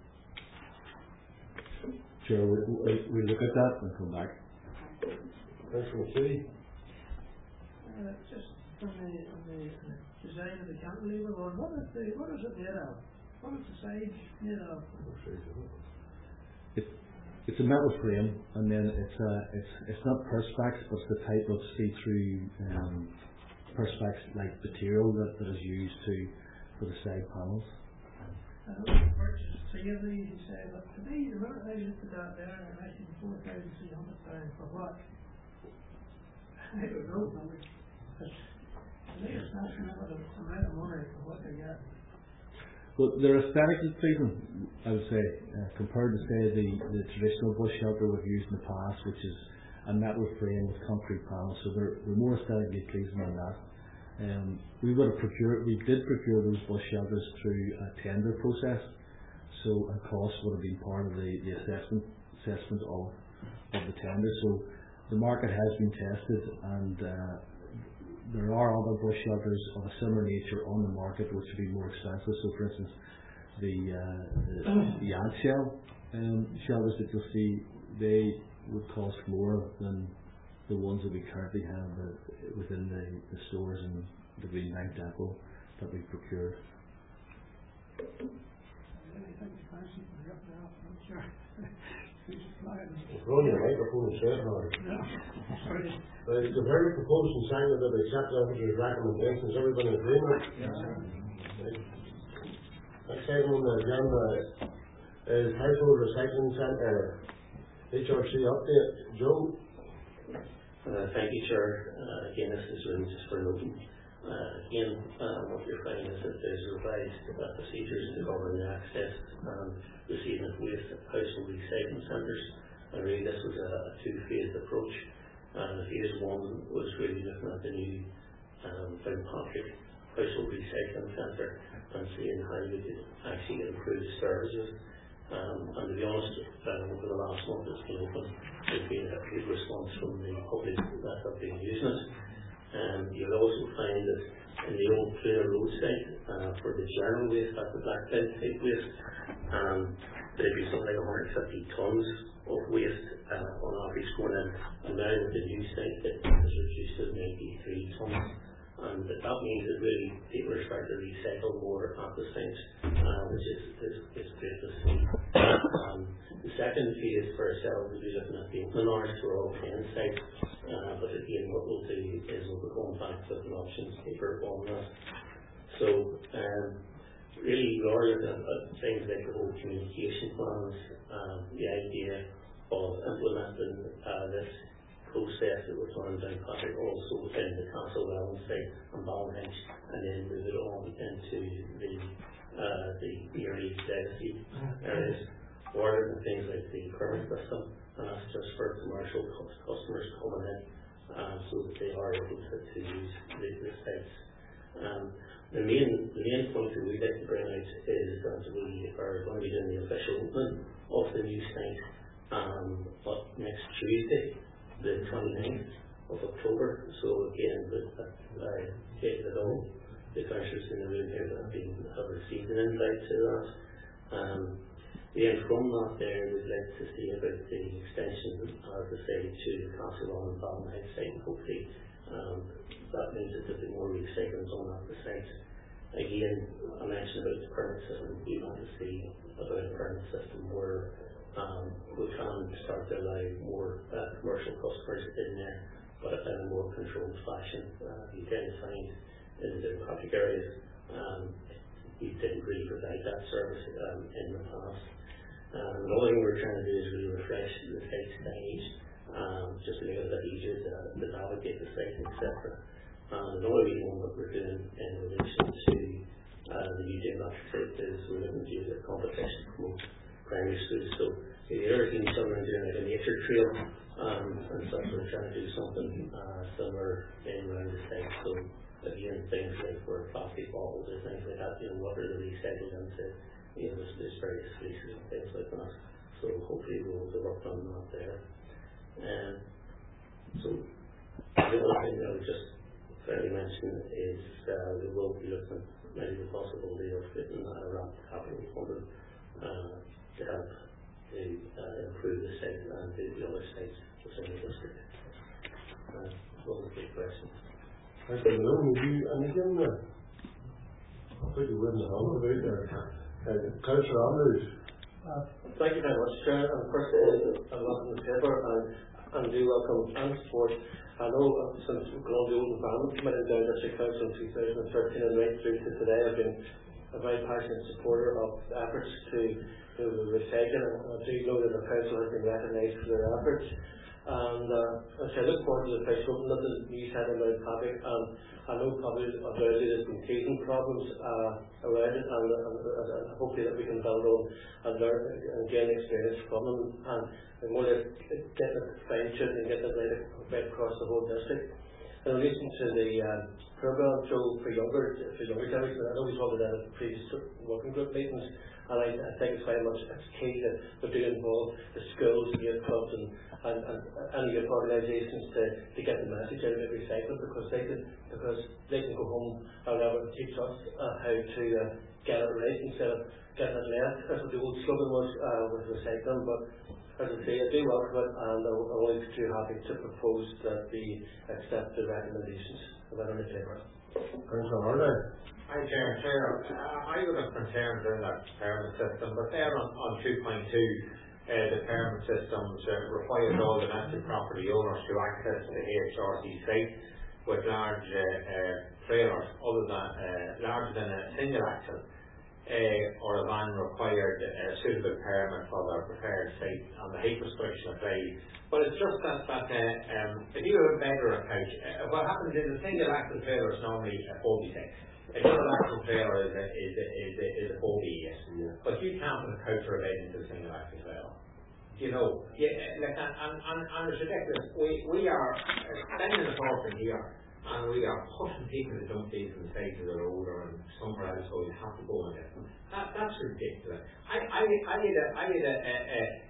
Sure, we, we, we look at that and come back. Councillor City? Uh, just on the, on the design of the cantilever one, what is the what is it made of? What is the side made of? It, it's a metal frame, and then it's a it's it's not perspex, but it's the type of see-through um, perspex like material that, that is used to for the side panels. I don't know, purchase three of these, you say, but to me, the amount I looked at that there, and I think four thousand three hundred pounds for what? I don't know, because to me it's not sure what the amount of money for what they get. Well, they're aesthetically pleasing, I would say, uh, compared to say the, the traditional bus shelter we've used in the past, which is a metal frame with concrete panels. So they're, they're more aesthetically pleasing than that. Um, we would have procured, we did procure those bus shelters through a tender process, so a cost would have been part of the, the assessment assessment of of the tender. So the market has been tested, and uh, there are other bus shelters of a similar nature on the market which would be more expensive. So, for instance, the uh, the, the ad shell um, shelters that you'll see, they would cost more than the ones that we currently have uh, within the, the stores in the Greenbank depot that we've procured. Throw your microphone and say it now. Uh, the very proposed and signed that accept the officer's recommendations. Everybody in agreement? Yes, sir. Right. Next item on the agenda is Household Recycling Centre H R C update. Joe? Uh, thank you, Chair. Uh, again, this is really just for noting. Uh, again, uh, what you're finding is that there's revised uh, procedures to govern the access and receiving of waste at household recycling centres. And really, this was a, a two-phased approach. And phase one was really looking at the new um, Downpatrick Household Recycling Centre and seeing how we could actually improve services. Um, and to be honest, um, over the last month it's been open, there's been a good response from the public that have been using it. Um, you'll also find that in the old trailer road site, uh, for the general waste, that's the black bin type waste, um, there'd be something like one hundred fifty tonnes of waste uh, on average going in, and now with the new site that is reduced to ninety-three tonnes. And that, that means that really people are starting to recycle more at the sites, uh, which is, is, is great to see. Um, the second phase for ourselves will be looking at the open hours for all ten sites, uh, but again what we'll do is we'll be going back to an options paper on that. So um, really we are looking at, at things like the whole communication plans, um, the idea of implementing uh, this process that was run down Patrick also within the Castle Wellens site and Ballinhinch, and then move it on into the uh, the, the early legacy areas, or things like the permit system, and that's just for commercial customers coming in, um, so that they are able to, to use the, the sites. Um, the main the main point that we'd like to bring out is that we are going to be doing the official opening of the new site um, but next Tuesday, the twenty-ninth of October. So again, I take that all the councillors in the room here that have, been, have received an invite to that. Um, then from that there, we'd like to see about the extension, as I say, to the Castle Wellens and Ballinhinch site, and hopefully um, that means that there'll be more recycling on at the site. Again, I mentioned about the permit system. We want to see about a permit system where Um, we can start to allow more uh, commercial customers in there, but in a more controlled fashion. Uh, you tend to find in the democratic areas, um, we didn't really provide that service um, in the past. Um, another thing we're trying to do is really refresh the site signage, um, just to make it a bit easier to, to navigate the site, et cetera. Um, another really one that we're doing in relation to uh, the new democratic site is we're looking to use a competition to promote primary schools. So the other thing someone doing like a nature trail um, and such, we're trying to do something uh, similar in around the site. So again, things like where plastic bottles or things like that, you know, what are the recycled into, you know, there's, there's various fleeces and things like that. So hopefully we'll be working on that there. Um, so the other thing I would just fairly mention is uh, we will be looking at maybe the possibility of getting a ramp capital funded uh, to help to uh, improve the site and the, the other sites within the district. Uh, those are big questions. Thank you. Would you, anything that I thought you wouldn't have about there? Uh, Councillor Andrews. Uh, thank you very much, Chair. And first of all, I welcome the paper and, and do welcome and support. I know uh, since we've gone to the Old Environment Committee down District Council in two thousand thirteen and right through to today, I've been a very passionate supporter of efforts to to recycle, and I do know that the council has been recognised for their efforts. And uh, as I look forward to the official opening of the new centre in Mount Patrick, and I know probably already there's been teething problems uh, around it, and, and, and, and hopefully that we can build on and learn and gain experience from them, and, and more to get it fine-tuned and get it right, right across the whole district. In relation to the uh, programme, Joe, for younger for younger generations, I know we talked about that at previous working group meetings, and I, I think it's very much it's key that we do involve the schools, the youth clubs, and and, and, and youth organisations to, to get the message out about recycling, because they can because they can go home and level and teach us uh, how to uh, get it right instead of getting it left, as the old slogan was uh, with recycling. But as I say, I do welcome it, and I'm always too happy to propose that we accept the recommendations that are in the paper. Councillor Harley. Hi, Chair. Chair, uh, I would have concerns in that permit system, but there on, on two point two, uh, the permit systems uh, requires all domestic property owners to access the H R C site with large uh, uh, trailers, other than uh, larger than a single axle. Uh, or a van required a uh, suitable permit for their preferred site, and the height restriction applies. But it's just that, that uh, um, if you have a bed or a couch, uh, what happens is a single axle trailer is normally a four B six. A double axle trailer is a, is a, is a, is a four B eight. Yeah. But you can't put a couch or a bed into a single axle trailer. You know, yeah, like, and, and, and, and it's ridiculous. We, we are spending a fortune here, and we are pushing people to dump these on the side of the road or somewhere else, so you have to go and get them. That, that's ridiculous. I, I, I need a, I need a, a, a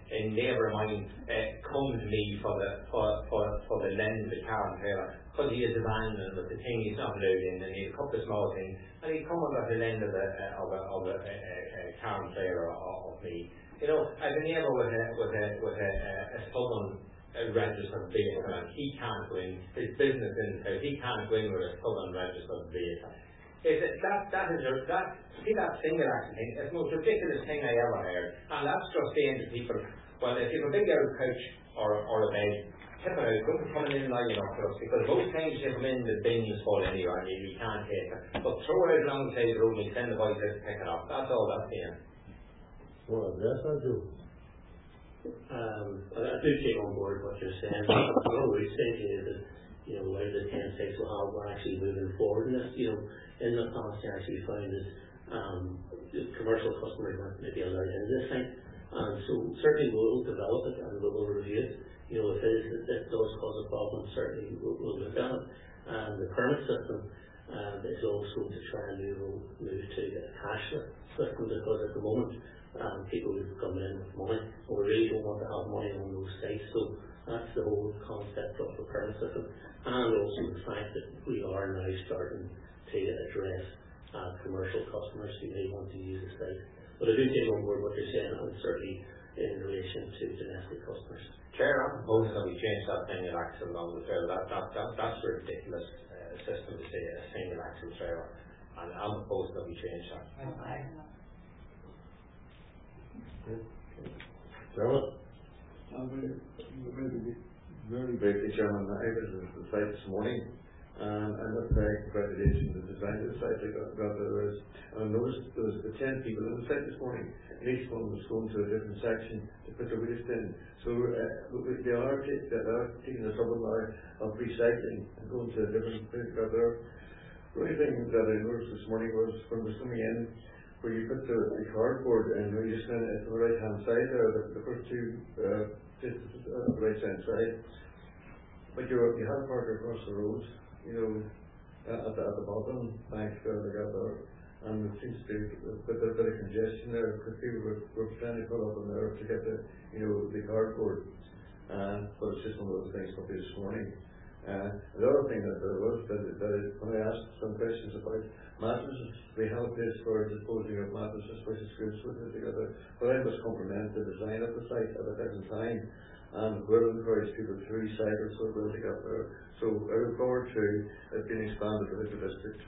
in neighbour of mine uh, come to me for the for for, for the lend of the car and trailer because he is abandoned with the thing he's not allowed in, and he had a couple of small things, and he come under the lend of a uh, of a of a, a, a car and trailer of, of me. You know, I've been neighbour with a with a with a, a, a southern uh, registered vehicle, and he can't go in. His business in the south, he can't go in with a southern registered vehicle. Is it, that, that is a, that, see that single action thing, it's the most ridiculous thing I ever heard. And that's just saying to people, well, if you have a big old couch or, or a bed, tip it out, don't be coming in lying up for us, because most times you come in, the bin is full anyway, and you, you can't take it. But throw it out along the side of the road and you send the boys out to pick it up. That's all that's saying. Well, yes, I do. Um, I, I do take on board what you're saying. What I would say to you is that, you know, out of the ten sites we'll have, we're actually moving forward in this. You know, in the past, you actually find that um, commercial customers weren't maybe allowed into this site. Um, so certainly we'll develop it and we'll review it. You know, if it, is, if it does cause a problem, certainly we'll, we'll look at it. And the permit system uh, is also to try and move, move to a cashless system, because at the moment um, people who come in with money, and we really don't want to have money on those sites. So that's the whole concept of the permit system, and also the fact that we are now starting to address uh, commercial customers who may want to use the site. But I do take on board what you're saying, and certainly in relation to domestic customers. Chair, I'm proposing that we change that single axle along the trail. That, that, that, that's a ridiculous uh, system to say a single axle trailer, and I'm proposing that we change that. Chairman? Very briefly, Chairman, I visited the site this morning, and I must say congratulations to the design of the site. I got, got there was, and I noticed there was the ten people on the site this morning, and each one was going to a different section to put their waste in. So uh, they are they are taking the trouble now of recycling and going to a different place. Got there. The only thing that I noticed this morning was when we were coming in, where you put the, the cardboard and you just went to the right hand side there, the, the first two uh, places on the right hand side. But you you have parked across the road, you know, uh, at the at the bottom bank there they got there, and it seems to be a bit, a bit of congestion there because people were, were trying to pull up on there to get the you know the cardboard. Uh, but it's just one of those things probably this morning. Uh, the other thing that there was that, that is, when I asked some questions about mattresses, we have a place for disposing of mattresses, which is good, so that together. But I must compliment the design of the site at the present time, and will encourage people to recycle so we'll take up there. So I look forward to it being expanded within the district.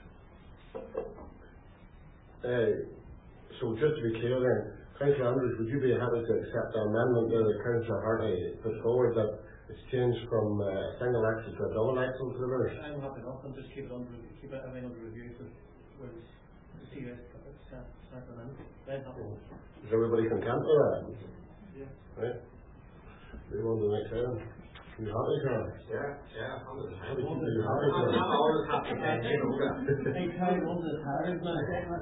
Uh, so just to be clear then, Councillor Andrews, would you be happy to accept the amendment that Councillor Hardy put forward that it's changed from uh, single axle to a double axle to the reverse? I'm happy enough, and just keep it under keep it everything under review for where the C S set set them in. I'm happy. Is everybody content with that? Yeah. Right. We on to the next item. You happy, Carl? Yeah, yeah, I'm with Are you happy, Carl? I'm always happy to you know that. Hey, Carl, one of the tires now.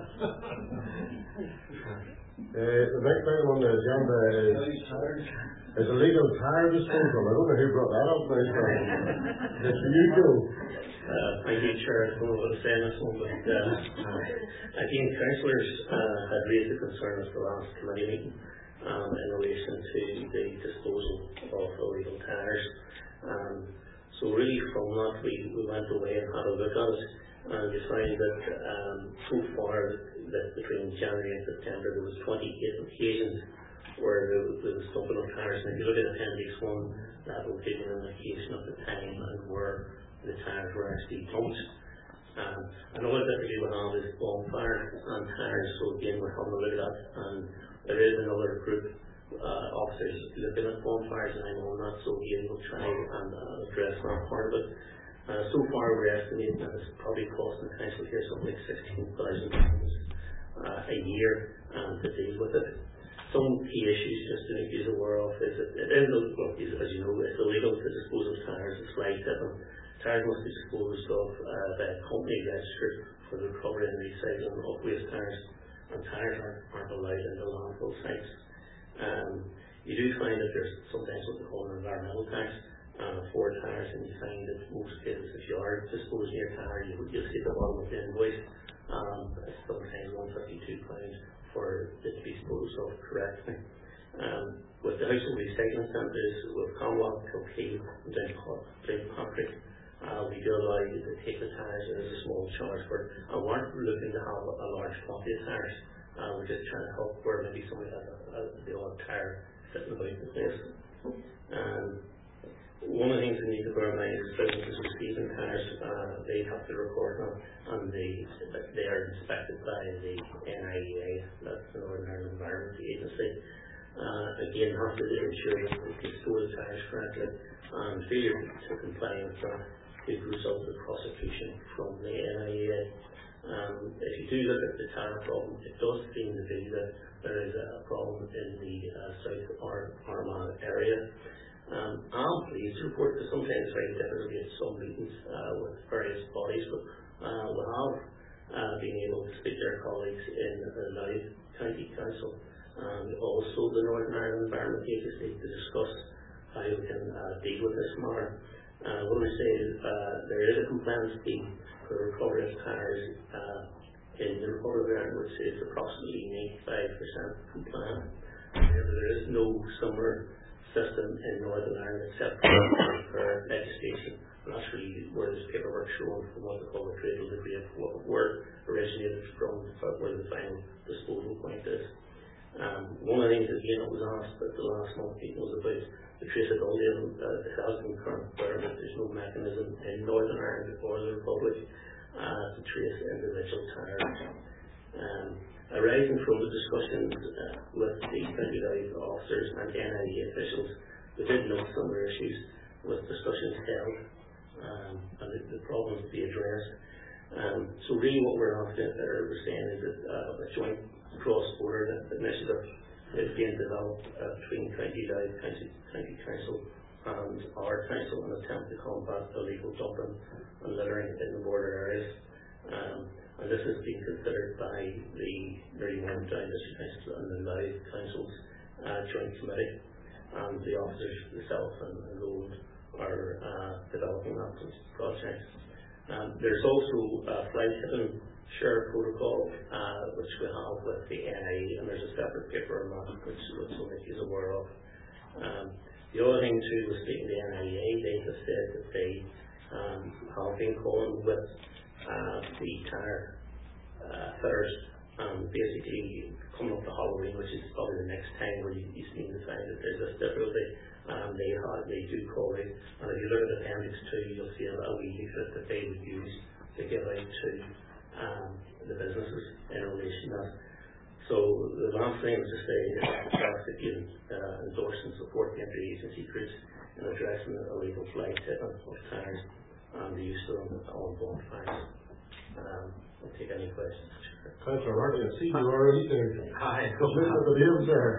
Uh, the next item on the agenda is, is illegal tire disposal. I don't know who brought that up now, so it's for you, Joe. Uh, thank you, Chair. I don't know what to say on this one, but uh, again, councillors uh, had raised the concern at the last committee meeting um, in relation to the disposal of illegal tires. Um, so really from that we, we went away and had a look at it, and we find that um, so far that between January and September there was twenty-eight occasions where there was, there was dumping of tires. And if you look at Appendix one, that will give you an indication of the time and where the tires were actually dumped. Um, another difficulty we have is bonfire and tires, so again we're having a look at that, and there is another group uh, officers looking at bonfires, and I'm on that, so again we'll try and uh, address that part of it. Uh, so far we're estimating that it's probably costing the council here something like sixteen thousand pounds uh, a year um, to deal with it. Some key issues just to make you aware of is that it is, well, as you know, it's illegal to dispose of tires and fly tipping. Tires must be disposed of uh, by a company registered for the recovery and recycling of waste tires, and tires aren't, aren't allowed in the landfill sites. Um, you do find that there's sometimes what they call an environmental tax uh, for tires, and you find that most cases if you are disposing your tire, you, you'll see the bottom of the invoice. Um, it's sometimes one hundred fifty-two pounds for it to be disposed of correctly. Um, with the housing recycling centres, with Commonwealth, Kilkeel, and Down Patrick, uh, we do allow you to take the tires. There is a small charge for it. And we aren't looking to have a, a large quantity of tires. Uh, we're just trying to help where maybe somebody has a, a, the odd tire sitting about the place. Um, one of the things we need to bear in mind is businesses receiving tires, uh, they have to record them, and they, they are inspected by the N I E A, that's the Northern Ireland Environment Agency. Uh, again, have to ensure that they can store the tires correctly, and failure to comply with that could result in prosecution from the N I E A. Um, if you do look at the tire problem, it does seem to be that there is a problem in the uh, South Ar- Armagh area. Um, I'm pleased to report that sometimes it's very difficult to get some meetings uh, with various bodies, but uh, we have uh, been able to speak to our colleagues in the Louth County Council and also the Northern Ireland Environment Agency to discuss how we can uh, deal with this matter. Uh, what we say is uh, there is a compliance scheme for recovery of tires uh, in the Republic of Ireland, which is approximately ninety-five percent compliant. However, there is no similar system in Northern Ireland except for legislation. And that's really where this paperwork showing from what they call the cradle to grave, where it originated from, where the final disposal point is. Um, one of the things that again was asked at the last month was about the traceability, and uh, it has been confirmed that there's no mechanism in Northern Ireland or the Republic uh, to trace individual tires. Um, arising from the discussions uh, with the county life officers and N I E officials, we did note some other issues with discussions held um, and the, the problems to be addressed. Um, so really what we're after, or we're saying is that uh, a joint cross-border initiative is being developed uh, between County Louth, County, County Council and our council in an attempt to combat illegal dumping and littering in the border areas. Um, and this is being considered by the Derrymore Down District Council and the Louth Council's uh, joint committee. And the officers, myself and, and Roland, are uh, developing that project. Um, there's also a flight tipping share protocol uh, which we have with the N I E, and there's a separate paper on that which, which Nick is aware of. Um, the other thing too was speaking to the N I E A, they have said that they um, have been calling with uh, the tire uh, fitters, um, basically coming up to Halloween, which is probably the next time where you, you seem to find that there's this difficulty. Um, they have, they do call it, and if you look at Appendix two, you'll see a, a wee leaflet that they would use to give out to um, the businesses in relation to that. So the last thing was to say that if you uh, endorse and support the interagency groups in addressing the illegal flight tipping of tires and the use of them on bonfires. Um, I'll take any questions. Councillor Martin, I see you already there. Hi. Come in with the names there.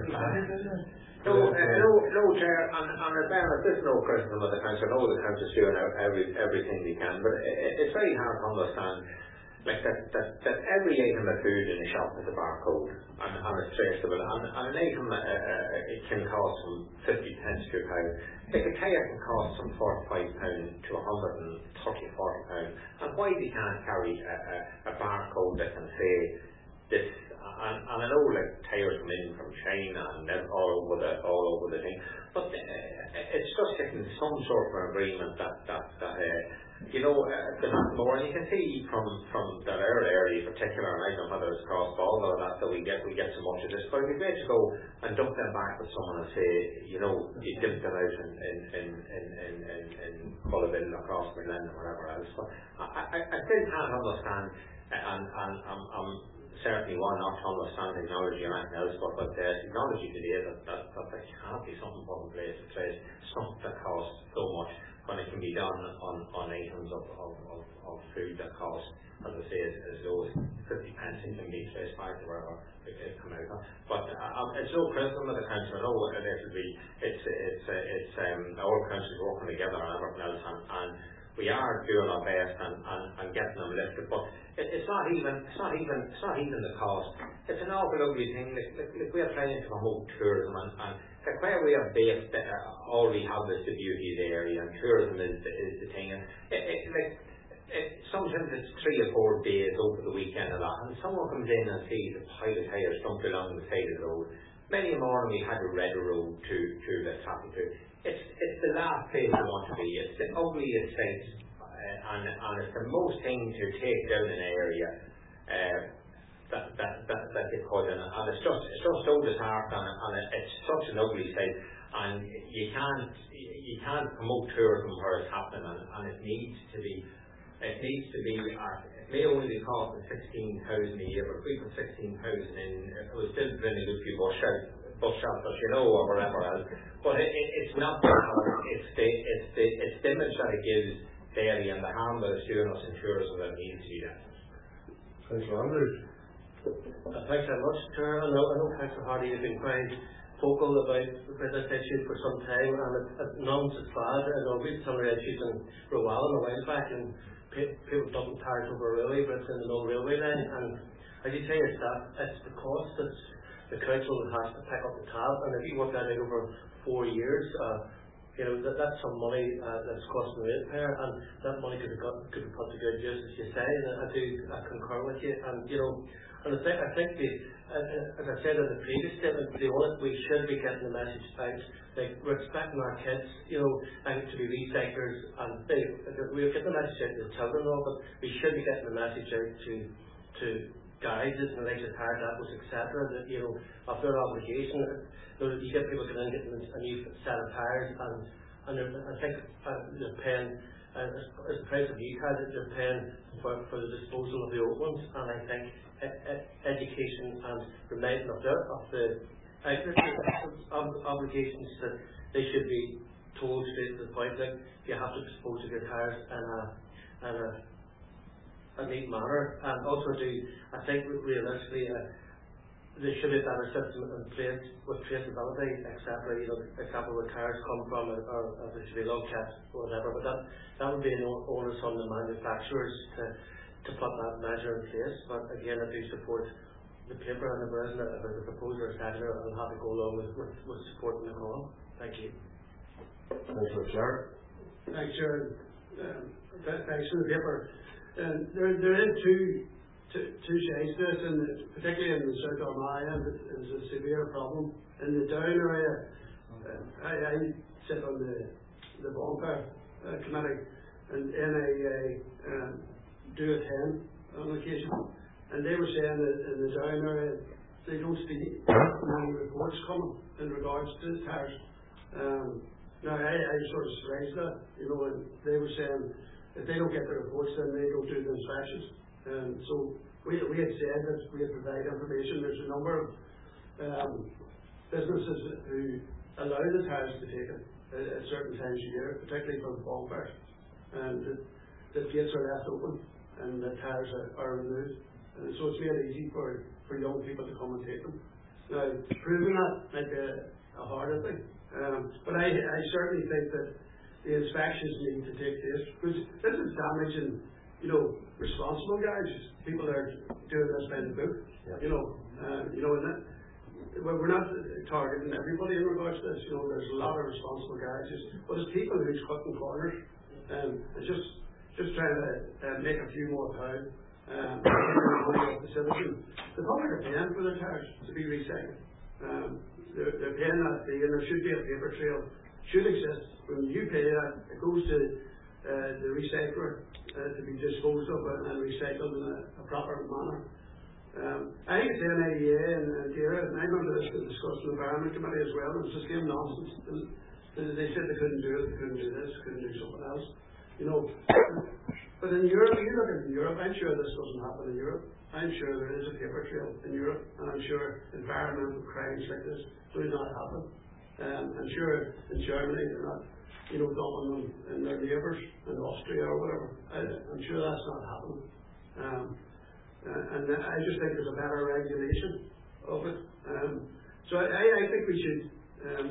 No, uh, no, no, Chair, and, and in fairness, there's no criticism of the Council. I know the Council's doing every, everything they can, but it, it's very hard to understand like that, that, that every item of food in the shop has a barcode and, and it's traceable, and, and an item uh, uh, it can cost from fifty pence to a pound. Like a tyre can cost from forty-five pounds to one hundred thirty, forty pounds, and why they can't carry a, a, a barcode that can say this. And, and I know like tyres come in from China and then all over the all over the thing, but uh, it's just getting some sort of agreement that that, that uh, you know uh, there's not more. And you can see from from that area in particular, and I don't know whether it's across all of that that we get we get so much of this. But it'd be great to go and dump them back with someone and say, you know, you dumped them out in in in in in, in, in Cullevill across Berlin or whatever else. But I I, I still can't understand, and and I'm. I'm certainly one not to understand technology or anything else, but, but uh, technology today that, that, that there can't be something put in place to trace something that costs so much when it can be done on, on items of, of, of, of food that cost, as I say, as, as low as fifty pence and can be traced back to wherever it, it come out of. But uh, um, it's no criticism of the council. I know it will be, it's, it's, uh, it's um, all councils working together and everything else, and, and we are doing our best and, and, and getting them lifted, but it, it's not even it's not even it's not even the cost. It's an awful ugly thing. Like, like, like we are trying to promote tourism, and, and like where we are based, uh, all we have is the beauty of the area, and tourism is the, is the thing. And it, it, like it, sometimes it's three or four days over the weekend a lot, and someone comes in and sees a pile of tires dumped along the side of the road. many a morning we had to red a road to, to the traffic to. It's, it's the last place you want to be. It's the ugliest place, uh, and, and it's the most thing to take down an area uh, that, that, that, that they could. And, and it's just it's just so disheartening, and it, it's such an ugly place. And you can't you can't promote tourism where it's happening, and, and it needs to be it needs to be. Uh, it may only be costing sixteen thousand a year, but if we put sixteen thousand in, it would still bring a good few bus shelters, bus shelters, you know, or whatever else. But it, it, it's not because it's the it's the it's the image that it gives Derry and the harm that it's doing us in tourism that needs to be done. Councillor Andrews. Uh, thanks very much, Chair. I know, I know Councillor Hardy has been quite vocal about, about this issue for some time, and it, it numbs its bad. I know we had some issues in Rowallan a while back, and pe- people dumping tires over railway bridges in the middle railway line, and as you say, it's that, it's the cost that the council has to pick up the tab, and if you work that out over four years, uh, you know, that, that's some money uh, that's costing the ratepayer, and that money could be, got, could be put to good use, as you say, and I do I concur with you, and you know, and I think, I think the, uh, as I said in the previous statement, the audit, we should be getting the message out, like, we're expecting our kids, you know, and to be recyclers, and they, we're getting the message out to the children and all, but we should be getting the message out to, to guides and the likes of Tire Depots, et cetera, that, you know, of their obligation, you know, you get people getting in getting a new set of tires, and, and I think uh, they're paying, uh, as, as the price of new tires, they're paying for, for the disposal of the old ones, and I think education and reminding of the, of the ob obligations that they should be told straight to the point that you have to dispose of your tires in a, in a, a neat manner. And also do, I think realistically, uh, there should be a better system in place with traceability, et cetera. You know, example where tires come from, or, or, or there should be log kept, or whatever. But that that would be an onus on the manufacturers to to put that measure in place. But again, I do support the paper, and if there isn't a, if there's a proposer or seconder, I'll have to go along with, with, with supporting the call. Thank you. Councillor Clark. Thanks, Chair. Um, th thanks for the paper. Um, there, there is two, two, two sides to this, and particularly in the South Armagh end, it is a severe problem. In the Down area, uh, I, I sit on the, the bonfire uh, committee, and N I A um, do attend on occasion, and they were saying that in the Down area they don't see many reports coming in regards to tires. Um, now I, I sort of raised that, you know, and they were saying if they don't get the reports, then they don't do the inspections. And so we we had said that we had provided information. There's a number of um, businesses who allow the tires to be taken at, at certain times of year, particularly from bonfires, and the, the gates are left open and the tires are, are removed, and so it's made easy for, for young people to come and take them. Now, proving that might be a, a harder thing, um, but I, I certainly think that the inspections need to take place, because this is damaging, you know, responsible garages, people that are doing this by the book, yeah. you know, uh, you know, and that, well, we're not targeting everybody in regards to this, you know, there's a lot of responsible garages, but it's people who's cutting corners, um, and just just trying to uh, make a few more pounds, um, the citizen. The public are paying for their tires to be recycled. Um, they're, they're paying that fee, and there should be a paper trail, should exist. When you pay that, it goes to uh, the recycler uh, to be disposed of and, and recycled in a, a proper manner. Um, I think it's N I A and, and DAERA, and I remember this discussed in the Environment Committee as well, and it's the same nonsense. They, they said they couldn't do it, they couldn't do this, couldn't do something else. You know, but in Europe, you look at Europe, I'm sure this doesn't happen in Europe. I'm sure there is a paper trail in Europe, and I'm sure environmental crimes like this do not happen. Um, I'm sure in Germany they're not, you know, dumping them in their neighbours in Austria or whatever. I, I'm sure that's not happening. Um, uh, and I just think there's a better regulation of it. Um, so I, I think we should um,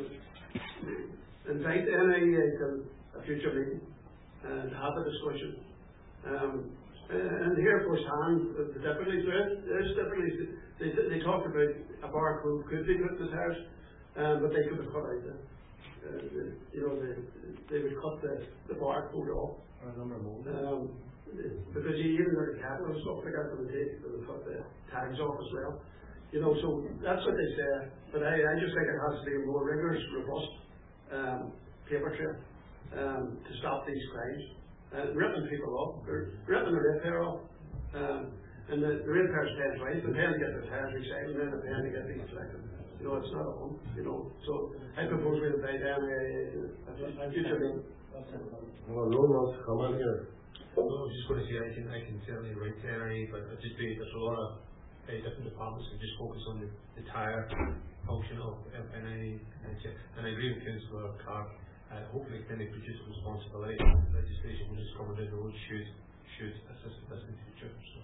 invite N I A to a future meeting and have a discussion. Um, and here firsthand, the, the difficulties, there is, there is difficulties. They, they talked about a barcode could be put in the tires, um, but they could have cut out the, uh, the you know, the, they would cut the, the barcode off. Um, because you, even with the cattle and stuff like that, they would take, they would cut the tags off as well. You know, so that's what they say. But I, I just think it has to be a more rigorous, robust um, paper trail um, to stop these crimes. Uh, ripping people off, they're ripping the ratepayer off. Um, and the, the ratepayers pay twice. They're paying to get their tires recycled, and they're paying to get these collected. You know, it's not a home, you know. So I propose we invite them uh, a future meeting. Well, no one wants to come on here. Well, I was just going to say, I can, I can certainly write to N I A, but I'd just be, there's a lot of uh, different departments that just focus on the, the tire function of N I A, and I agree with Councillor Clark. Uh, hopefully, then they produce responsibility legislation when it's coming down the road should should assist with this in the future. So.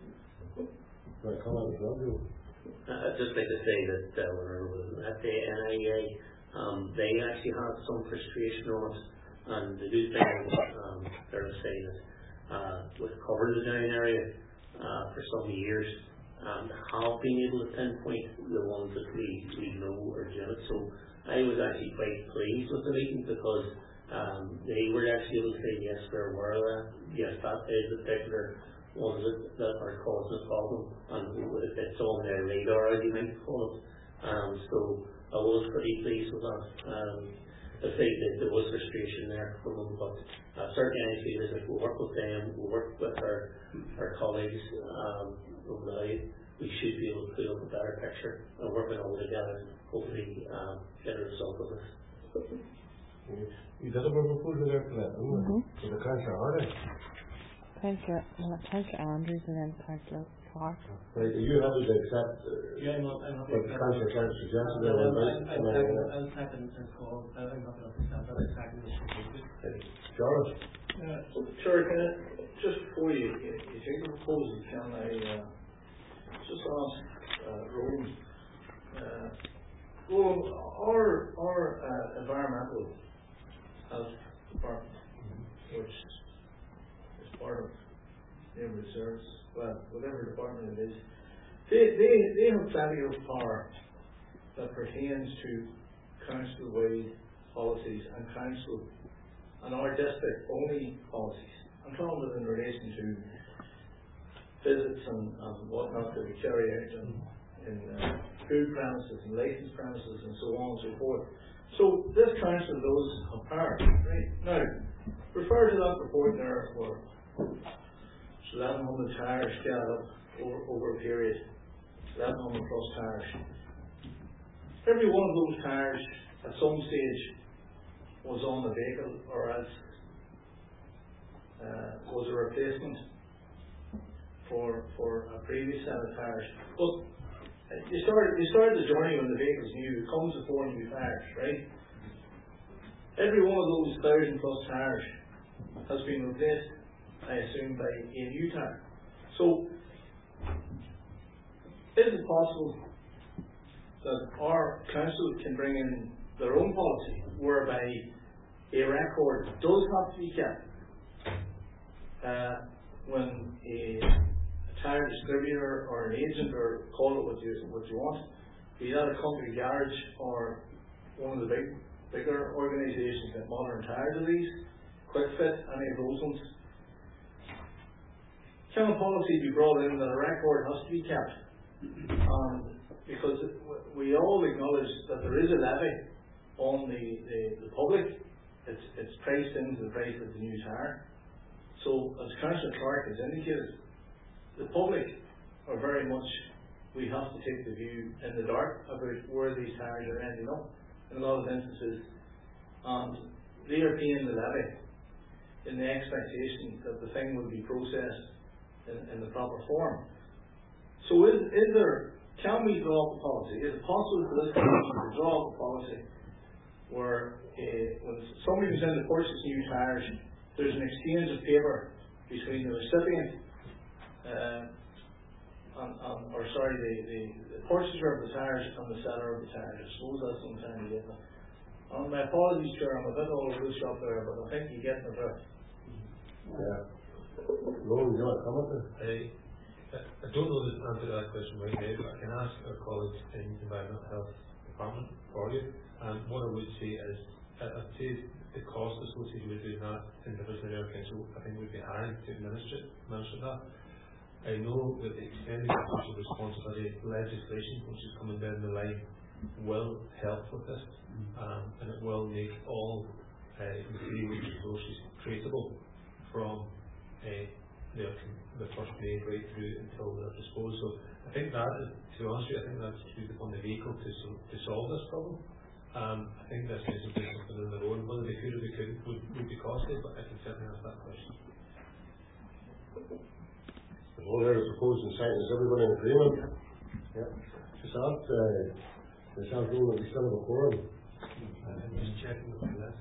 Right, come on, Joe. I'd just like to say that uh, when I was at the N I A, um, they actually had some frustration on it, and they do think, um, fair to say that uh, with covering the down area uh, for some years, um, have been able to pinpoint the ones that we, we know are doing it. So I was actually quite pleased with the meeting because um, they were actually able to say, yes, we're aware of that. Yes, that is the particular ones that, that are causing a problem, and it's on their radar, as you might call it. Um, so I was pretty pleased with that. Um, I think that there was frustration there for them, but uh, certainly I feel as if we work with them, we work with our, our colleagues um, over the we should be able to put up a better picture and working all together, hopefully um, get a result of this. You did have a proposal there for that, didn't you? Mm-hmm. For the Councillor Hardy. Councillor, well, Councillor Andrews and then Councillor Clark. Right, are you happy to accept uh, yeah, I'm not, I'm not what Councillor Clark suggested there? I'll second his call. I'm not going to accept that. I'll second his proposal. Charlotte? Yeah, sure, can I, just before you, you, you take the proposal, can I uh, just ask uh, Roland, uh, Roland, our, our uh, environmental health department, which is part of Neighbourhood Service, well, whatever department it is, they, they, they have plenty of power that pertains to council-wide policies and council and our district only policies. I'm talking in relation to visits and, and whatnot that we carry out in, in uh, food premises and licensed premises and so on and so forth. So this council does have power. Right? Now, refer to that report there for eleven hundred tires scaled up over, over a period, eleven hundred plus tires. Every one of those tires at some stage was on the vehicle or else uh, was a replacement for for a previous set of tires. But uh, you start you start the journey when the vehicle's new. It comes with four new tires, right? Every one of those thousand plus tires has been replaced, I assume, by a new tire. So, is it possible that our council can bring in their own policy whereby a record does have to be kept uh, when a, a tire distributor or an agent, or call it what you what you want, be that a company garage or one of the big bigger organisations that Modern Tire Disease, Quick Fit, any of those ones, can a policy be brought in that a record has to be kept? Um, because we all acknowledge that there is a levy on the, the, the public. It's, it's priced into the price of the new tire. So, as Councillor Clark has indicated, the public are very much, we have to take the view in the dark about where these tires are ending up in a lot of instances, and they are paying the levy in the expectation that the thing will be processed in, in the proper form. So is, is there, can we draw up a policy? Is it possible for this commission to draw up a policy where uh, when somebody comes in to purchase new tires, there's an exchange of paper between the recipient uh, and, and, or sorry, the, the, the purchaser of the tires and the seller of the tires. I suppose that's what I'm trying to get at. Um, my apologies, Chair, I'm a bit all over the shop there, but I think you get the drift. Yeah. Roland, do you want to comment there? I, I don't know the answer to that question right now, but I can ask our colleagues in the Environmental Health Department for you. And what I would say is, I'd say the cost associated with doing that in the Division of Council, I think would be high to administer, administer that. I know that the extended social responsibility legislation, which is coming down the line, will help with this, um, and it will make all uh, material resources traceable from uh, the, the first made right through until they're disposed. So I think that is, to be honest with you, I think that's used upon the vehicle to, so, to solve this problem. Um, I think this is something on their own. Whether they could or they couldn't would, would be costly, but I can certainly ask that question. All there is proposed and signed. Is everybody in agreement? Yeah. Just ask, uh, this afternoon that we still have a quorum. I'm just checking the list.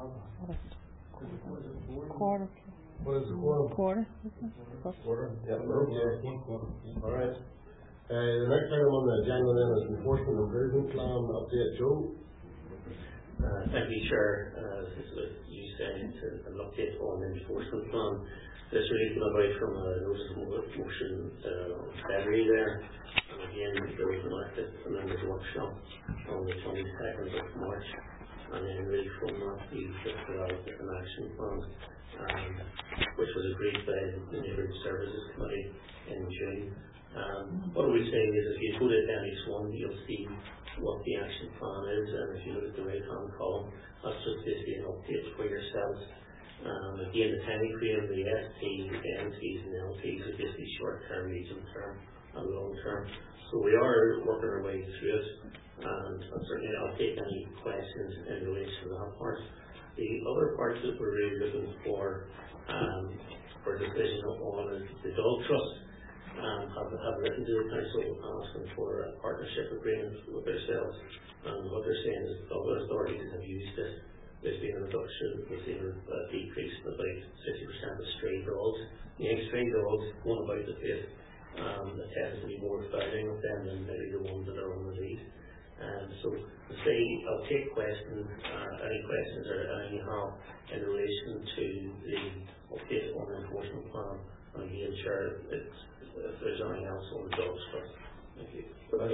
Quarter. What is the quorum? Quarter. Quarter? Yeah, okay. One quarter. All right. Uh, the next item on the agenda then is enforcement improvement plan update. Joe? Uh, thank you, Chair. Uh, this is what you said, an update on the enforcement plan. This really came about from a notice of motion uh, on February there. And again, there was an active members workshop on the twenty-second of March. And then really from that, we just developed an action plan, um, which was agreed by the Neighbourhood Services Committee in June. Um, what we're saying is if you go to Annex one, you'll see what the action plan is, and if you look at the right hand column, that's just basically an update for yourselves. Um, again, the time frame, the S Ts, the N Ts and L Ts are basically short term, medium term and long term. So we are working our way through it, and certainly I'll take any questions in relation to that part. The other parts that we're really looking for um, for decision on is the dog trust. Um, have, have written to the council asking for a partnership agreement with ourselves, and what they're saying is other authorities have used this. There's been a reduction, we've seen a decrease of about sixty percent of stray dogs. Young stray dogs going about the place, um, it tends to be more fighting with them than maybe the ones that are on the lead. Um, so, to say, I'll take questions, uh, any questions or any you have in relation to the update on the enforcement plan, and again, sure, it's, if there's anything else on the dogs first. Thank you.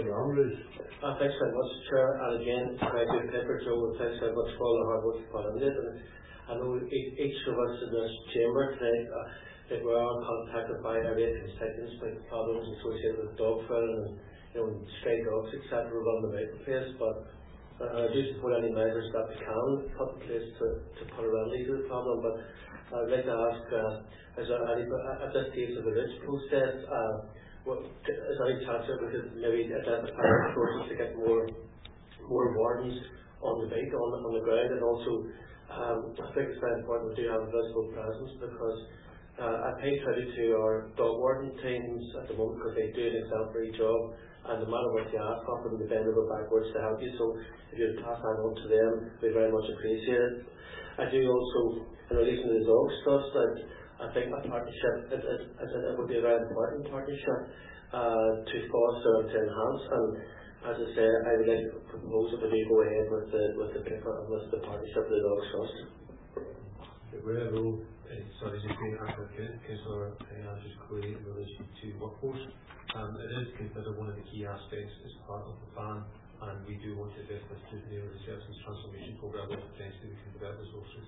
Uh, thanks very much, Chair. And again, thank you, Pepper Joe, and thanks very much for all the hard work you put into it. And I know each of us in this chamber today, uh, that we are contacted by every constituents about problems associated with dog food and, you know, stray dogs, et cetera, running about the place. But uh, I do support any measures that we can put in place to, to put a remedy to the problem. But I'd like to ask, uh, is there any, at this stage of the rich process, uh, what, is there any chance that we could maybe identify resources to get more more wardens on the beat, on, on the ground, and also um, I think it's very important we do have a visible presence, because uh, I pay tribute to our dog warden teams at the moment, because they do an exemplary job, and no matter what you ask of them, they bend over backwards to help you. So if you would pass that on to them, we very much appreciate it. I do also, in relation to the dogs trust, that I think a partnership, it, it, it, it would be a very important partnership uh, to foster and to enhance. And as I say, I would like to propose that we go ahead with the with the with the partnership of the Dogs Trust. Sorry, just being after Councillor Andrews Quay in relation to workforce. Um, it is considered one of the key aspects as part of the plan, and we do want to invest this through the Neighbourhood Services Transformation Programme, where potentially we can develop resources.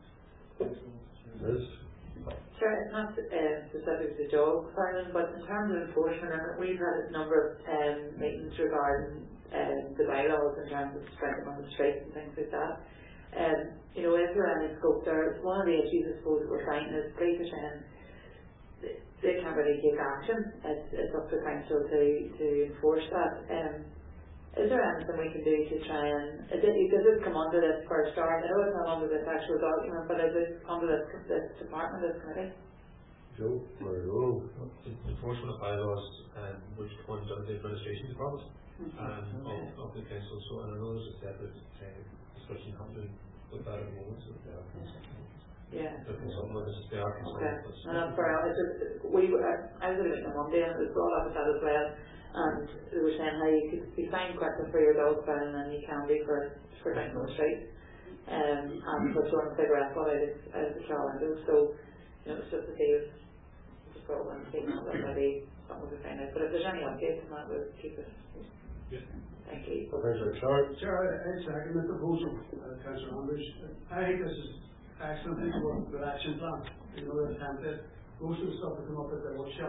Liz? Sure, it's not uh, specific to dog farming, but in terms of enforcement, we've had a number of um, meetings regarding um, the bylaws in terms of striking on the streets and things like that. Um, you know, is there any scope there? One of the issues, I suppose, that we're finding is police are saying they can't really take action. It's, it's up to the council to, to enforce that. Um, Is there anything we can do to try and, is it, does it come under this for a start? I know it's not under this actual document, but is it under this, this department, this committee? Joe, where you Enforcement of bylaws, um, which comes under the administration department mm-hmm. um, of, of the council. So, and I know there's a separate uh, discussion happening with that at the moment. So, yeah. Yeah. The consultant with us, they are consultant. Okay. And that's fair. It's just, we, I was at a meeting on Monday and it was brought up with that as well. And they were saying how you could be fined quicker for your dog found than you can be for for down the street. Um, and for trying to figure out what out of, out of the trial window. So, you know, it's just to see if the problem is taken up, that maybe something we find out. But if there's any updates on that, we'll keep it. Yeah. Thank you. Councillor Clark. Chair, I second the proposal, uh, Councillor Andrews. I think this is excellent. People with action plan. You know, the template. Most of the stuff that come up at the workshop,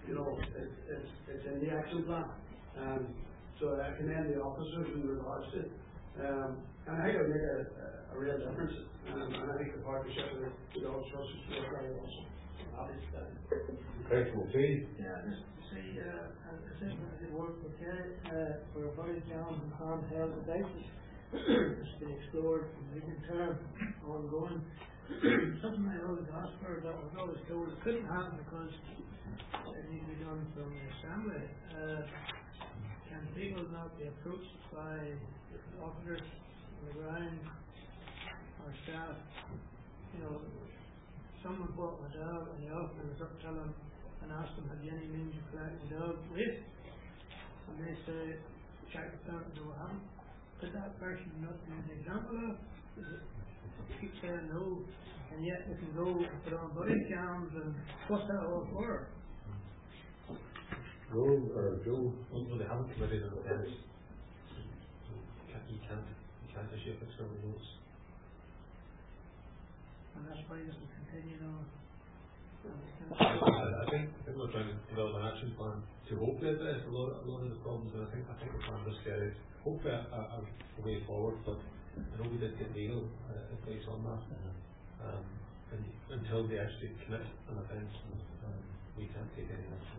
you know, it's, it's, it's in the action plan. Um, so I commend the officers in regards to it. Um, and I think it would make a, a, a real difference. Um, and I think the partnership with the Dog Trust is really very awesome. I'm happy to that. Question three. Yeah, just to see, uh, I think when I work with Kerry, uh, for a very young and handheld devices, it's been explored from medium term, ongoing. Something I always asked for that was always told it couldn't happen because it needs to be done from the assembly. Uh, can people not be approached by officers on the ground or staff? You know, someone bought my dog and the officer was up to them and asked them, have you any means of collecting dog waste? And they say, check it out, no, I haven't. Could that person not be an example of? Keep saying no, and yet we can go and put on body cams and what's that all for? No, or Joe. Well, they haven't committed an offence. You can't, you can't, you can't issue a fixed number of notes. And that's why this will continue on. I think, I think we're trying to develop an action plan to hopefully address a lot, a lot of the problems, and I think, I think we're trying to get it, hopefully a, a, a way forward, but I know we did get legal uh, advice on that. Um, and until they actually commit an offence, um, we can't take any action.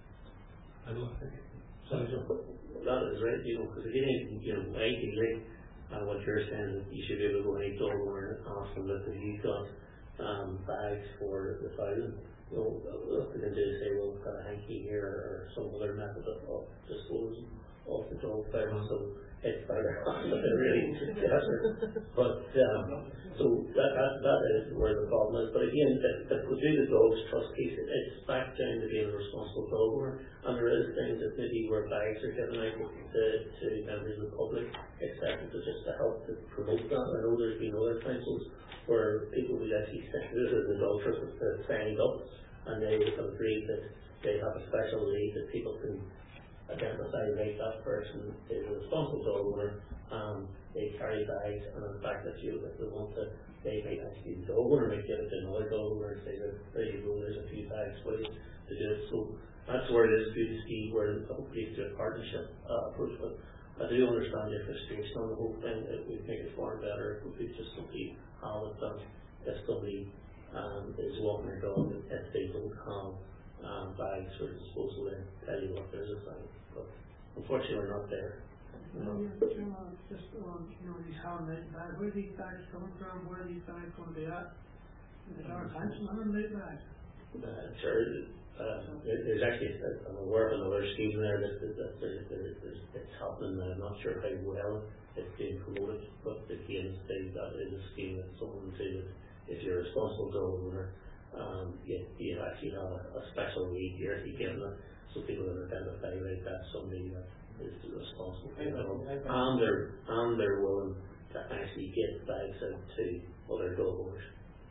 I know, I think. Sorry, John. That is right, you know, because again, you know, ideally, uh, what you're saying is you should be able to go any dog owner and ask them that if you've got um, bags for the filing, you know, what they can do is say, well, we've got a hanky here or some other method of, of disposing of the dog file, so it's better than really together. But um, so that, that that is where the problem is. But again, if, if we do the Dogs Trust piece, it, it's back down to being a responsible dog owner, and there is things that maybe where bags are given out to, to members of the public, et cetera, to just to help to promote that. I know there's been other councils where people would actually say, this is the Dog Trust that signed up, and they have agreed that they have a special lead that people can identify like that person is a responsible dog owner. Um, they carry bags, and in fact, if you if they want to, they might actually the dog owner might give it to another dog owner and say that there you go, there's a few bags for you to do it. So that's where it is good to see where hopefully it's a partnership uh, approach. But I do understand your frustration on the whole thing. It would make it far better if we could just simply have it that if somebody um, is walking their dog, if they don't have Um, bags for disposal and tell you what there's a thing. But unfortunately we're not there. You know. Yeah, just on, you know, these handmade bags, where are these bags coming from? Where are these bags going to be at? Is our attention on handmade bags? Uh, sure. Uh, there's actually, I'm aware of another scheme there that, that, that there's, there's, there's, it's happening. I'm not sure how well it's being promoted, but again, say that is a scheme that someone say that if you're a responsible dog owner, Um, you, you actually have a, a special lead here if you give them, so people can identify like that somebody that is responsible for the dog, and they're and they're willing to actually get bags out to other dog owners.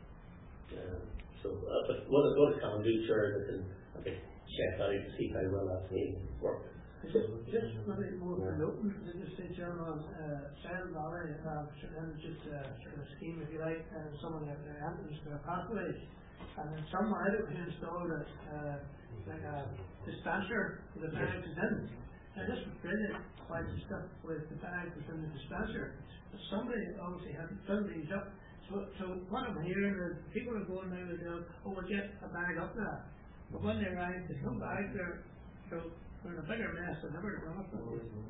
Uh, so, uh, but what what it can do, sure, they can okay, check that out to see how well that's being worked. Just, just maybe more for Luton, just say John, uh, Silent Valley, uh, just a sort of scheme, if you like, and uh, someone have their entrance to their pathways. And then somewhere out we installed a, uh, like a dispenser for the bags is in. Now this was brilliant, quite the stuff with the bags was in the dispenser. But somebody obviously hadn't filled these up. So, so what I'm hearing is people are going now and going, oh, we'll get a bag up there. But when they arrive, there's no bag there. So we're in a bigger mess than ever, to be honest with you.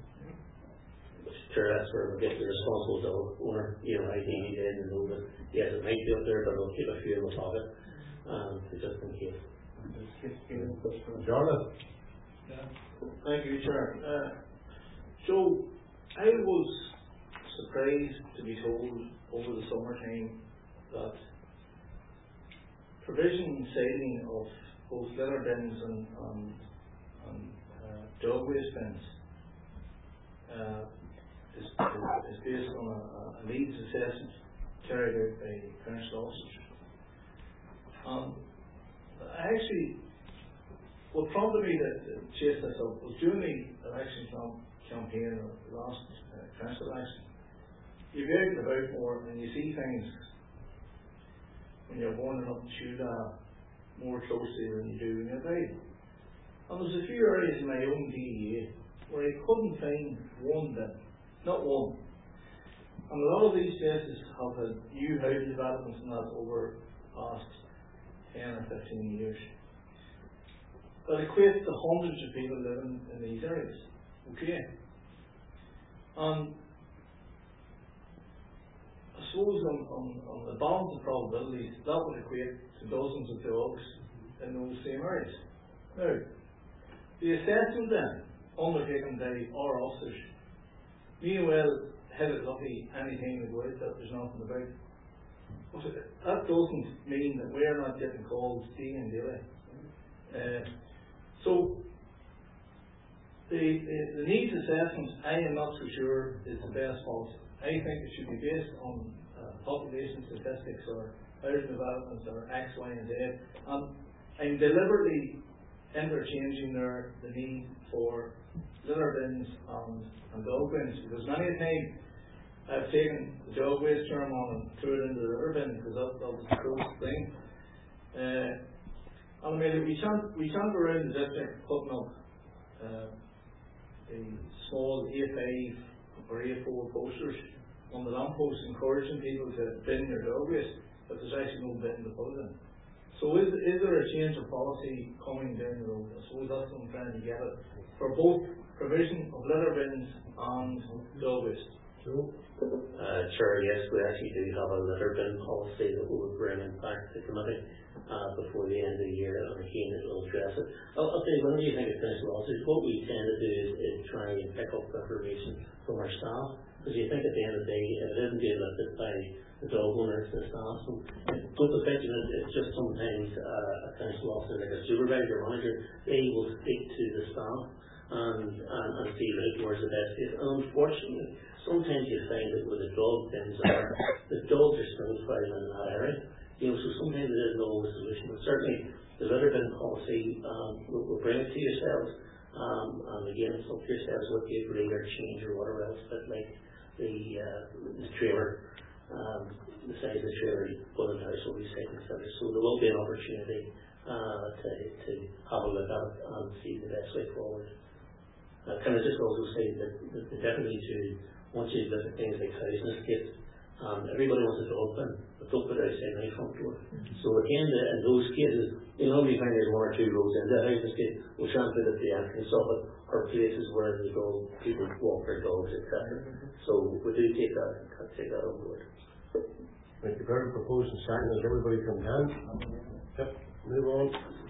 Sure, that's where we get the responsible dog owner, you know, ideally in and know that, yes, it might be up there, but we'll keep a few in the pocket. Um, just in case. Jonathan. Yeah. Thank you, Chair. Uh, so, I was surprised to be told over the summertime that provision citing of both litter bins and, um, and uh, dog waste bins uh, is, is based on a, a needs assessment carried out by council officers. Um, I actually, what prompted me to, to chase this up was during the election campaign or last uh, council election. You get out and about more and you see things when you're wandering up the Tuda more closely than you do when you're driving. And there's a few areas in my own D E A where I couldn't find one bin, not one. And a lot of these places have had new housing developments and that over the past ten or fifteen years. That equates to hundreds of people living in these areas. Okay. And I suppose on, on, on the balance of probabilities, that would equate to dozens of dogs in those same areas. Now, the assessment then, undertaken by our officers, may well hit it lucky any time they go out that there's nothing about. But that doesn't mean that we're not getting calls day and daily. Uh, so, the, the, the needs assessment, I am not so sure is the best policy. I think it should be based on uh, population statistics or housing developments or X, Y, and Z. And I'm deliberately interchanging their, the need for litter bins and, and dog bins, because many a time I've taken the dog waste term on and threw it into the litter bin because that, that was the closest thing. Uh, and I mean, we can't, we can't go around the district putting up uh, the small A five or A four posters on the lampposts encouraging people to bin their dog waste, but there's actually no bin to put it in. So is, is there a change of policy coming down the road? I suppose that's what I'm trying to get at. For both provision of litter bins and dog waste. Sure. Uh, sure, yes, we actually do have a litter bin policy that we will bring in back to the committee uh, before the end of the year, and again it will address it. I'll, I'll tell you, when you think of finished losses, what we tend to do is, is try and pick up information from our staff, because you think at the end of the day, if it isn't being lifted by the dog owners, the staff, so don't affect it, it's just sometimes uh, a finished officer, like a supervisor, manager, they will speak to the staff and, and, and see like, where's the best case. And unfortunately, sometimes you find that with the dog bins, the dogs are still fighting in that area. You know, so sometimes it isn't always a solution. But certainly, the litter bin policy, um, we'll, we'll bring it to yourselves. Um, and again, it's up to yourselves what you agree or change or whatever else. But like the uh, the trailer, um, the size of the trailer you put in the household recycling centre. So there will be an opportunity uh, to to have a look at it and see the best way forward. Uh, can I just also say that, that, that definitely to once you look at things like housing escapes, um, everybody wants a dog bin, but don't put it outside my front door. Mm-hmm. So again, the, in those cases, you know, we find there's one or two roads in the housing escape, we'll try and put it at the entrance of it, or places where the dog, people walk their dogs, et cetera. Mm-hmm. So we do take that, take that on board. Thank you. Very proposed and second. Is everybody from hand? Yep. Move on.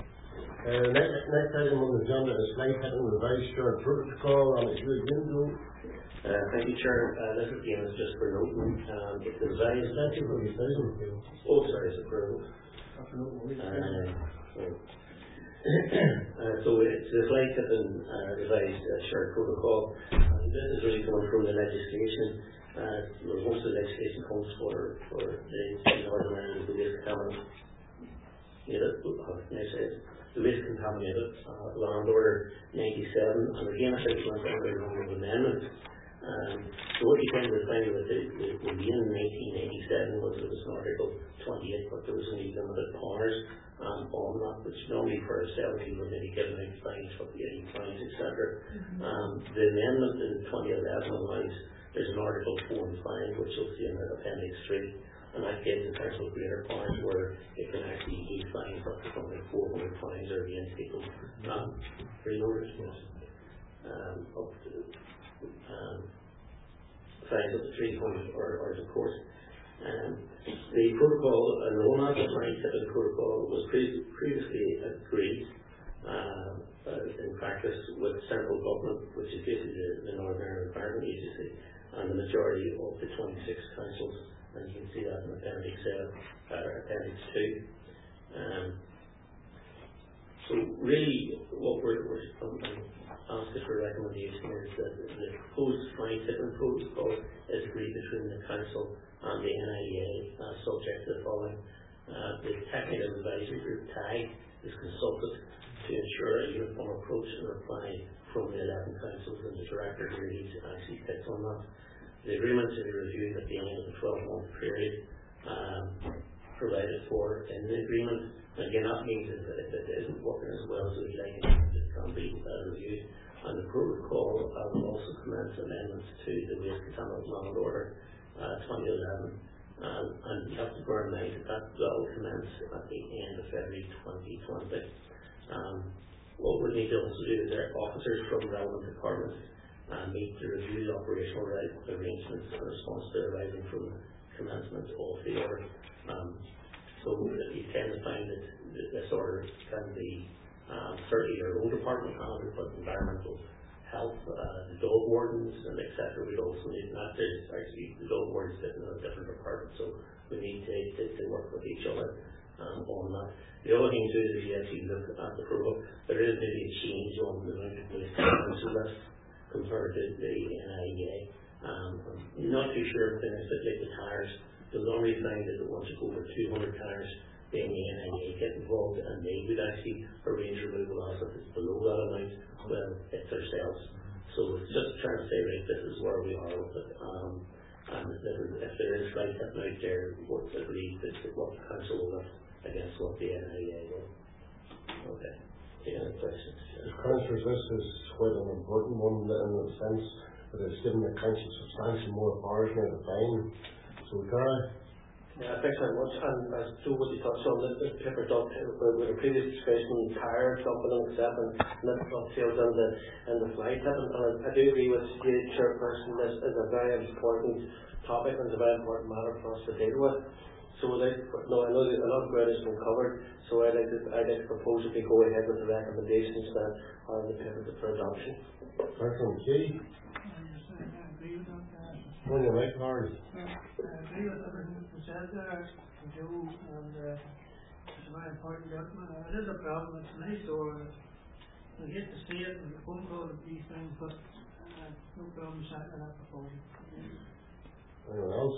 Uh, next, next item on the agenda is slide hitting revised short protocol, and it's you again, Joe. Uh, thank you, Chair. Uh, this again is just for noting. Um, it's the revised. Thank you for the statement. Oh, sorry, it's approved. Uh, so, uh, so it's the slide hitting uh, revised uh, short protocol. And this is really coming from the legislation. Uh, most of the legislation comes for, for the Northern Ireland, the waste contaminated, the waste contaminated uh, land order ninety-seven, and again I think went under a number of amendments. Um, so what you tend to find with the, the, the in nineteen eighty-seven was it was an Article twenty-eight, but there was only limited powers um, on that, which normally for seventy were maybe given out fines for getting fines, et cetera. Mm-hmm. Um, the amendment in twenty eleven allows there's an Article four and five, which you'll see in the Appendix three, and that gives the council greater powers where it can actually do fines up to something like four hundred fines or against people. Um, three orders, yes. Um, up to um, fines up to three hundred or, or of course. Um, the protocol, and the one aspect of the protocol was pre- previously agreed uh, uh, in practice with central government, which is basically the, the Northern Ireland Environment Agency, and the majority of the twenty-six councils, and you can see that in Appendix uh, or Appendix two. Um, so really, what we're, we're asking for recommendation is that the proposed fine tipping protocol is agreed between the council and the N I E A, uh, subject to the following. Uh, the Technical Advisory Group, TAG, is consulted to ensure a uniform approach and reply from the eleven councils, and the director agrees actually picks on that. The agreement to be reviewed at the end of the twelve month period, um, provided for in the agreement. And again, that means that if it isn't working as well as we like, it can be uh, reviewed. And the protocol uh, will also commence amendments to the Waste Contaminant Land Order uh, twenty eleven. Um, and you have to bear in mind that that will commence at the end of February twenty twenty. Um, what we need to also do is that officers from relevant departments uh, meet to review the operational arrangements in response to arising from commencement of the order. Um, so you tend to find that this order can be um, certainly your own department handled, but environmental health, uh, the dog wardens, and et cetera. We'd also need, not there's actually the dog wardens sitting in a different department, so we need to, to, to work with each other um, on that. The other thing too is if you actually look at the protocol, there is maybe a change on the amount of waste council list compared to the N I E A. Um, I'm not too sure if things like the tires. You'll normally find that once you go over two hundred tires, then the N I E A get involved and they would actually arrange removal as if it's below that amount. Well, it's ourselves. So it's just trying to say, right, this is where we are with it. Um, and this is, if there is right out there, what's agreed that what the council will lift against what the N I E A will. Okay. Any other questions? Councillors, this is quite an important one in the sense that it's given the council substantially more powers now to fine. So, Cara? Yeah, thanks very much. And as to what you touched on, the paper dot with a previous discussion, tire dumping and stuff, and that dovetails in the in the fly tipping. And I do agree with the chairperson. This is a very important topic and it's a very important matter for us to deal with. So, like, no, I know that a lot of ground has been covered. So, I'd like to I'd like to propose that we go ahead with the recommendations that are in the paper for adoption. Councillor McKee. What do you like, Harry? I agree with everything that was said there, and Joe, and uh, it's a very important document. Uh, it is a problem, it's a nice door. I hate to see it and the phone call of these things, but uh, no problem seconding that proposal. Anyone else?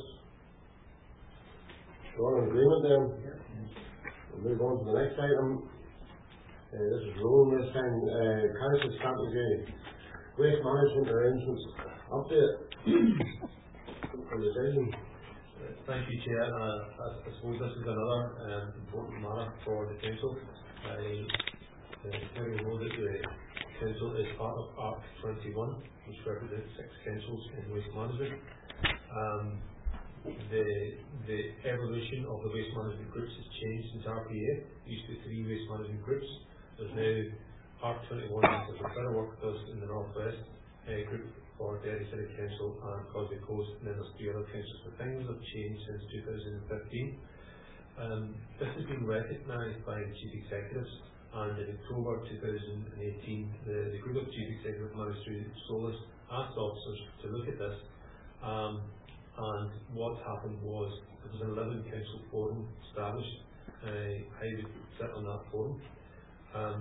We're in agreement then. Yeah. We'll move on to the next item. Uh, this is rolling this time. Uh, Council strategy, waste management arrangements update. Thank you, Chair. Uh, I, I suppose this is another um, important matter for the Council. I uh, know that the Council is part of A R C twenty-one, which represents six councils in waste management. Um, the, the evolution of the waste management groups has changed since R P A. There used to be three waste management groups. There's now A R C twenty-one, which is better work does in the North West uh, group for Derry City Council and Causeway Coast, and then there's three other councils. So things have changed since two thousand fifteen. Um, this has been recognised by the Chief Executives, and in October two thousand eighteen, the, the group of Chief Executives managed to SOLAS asked officers to look at this. Um, and what happened was there was an eleven council forum established. Uh, I would sit on that forum. Um,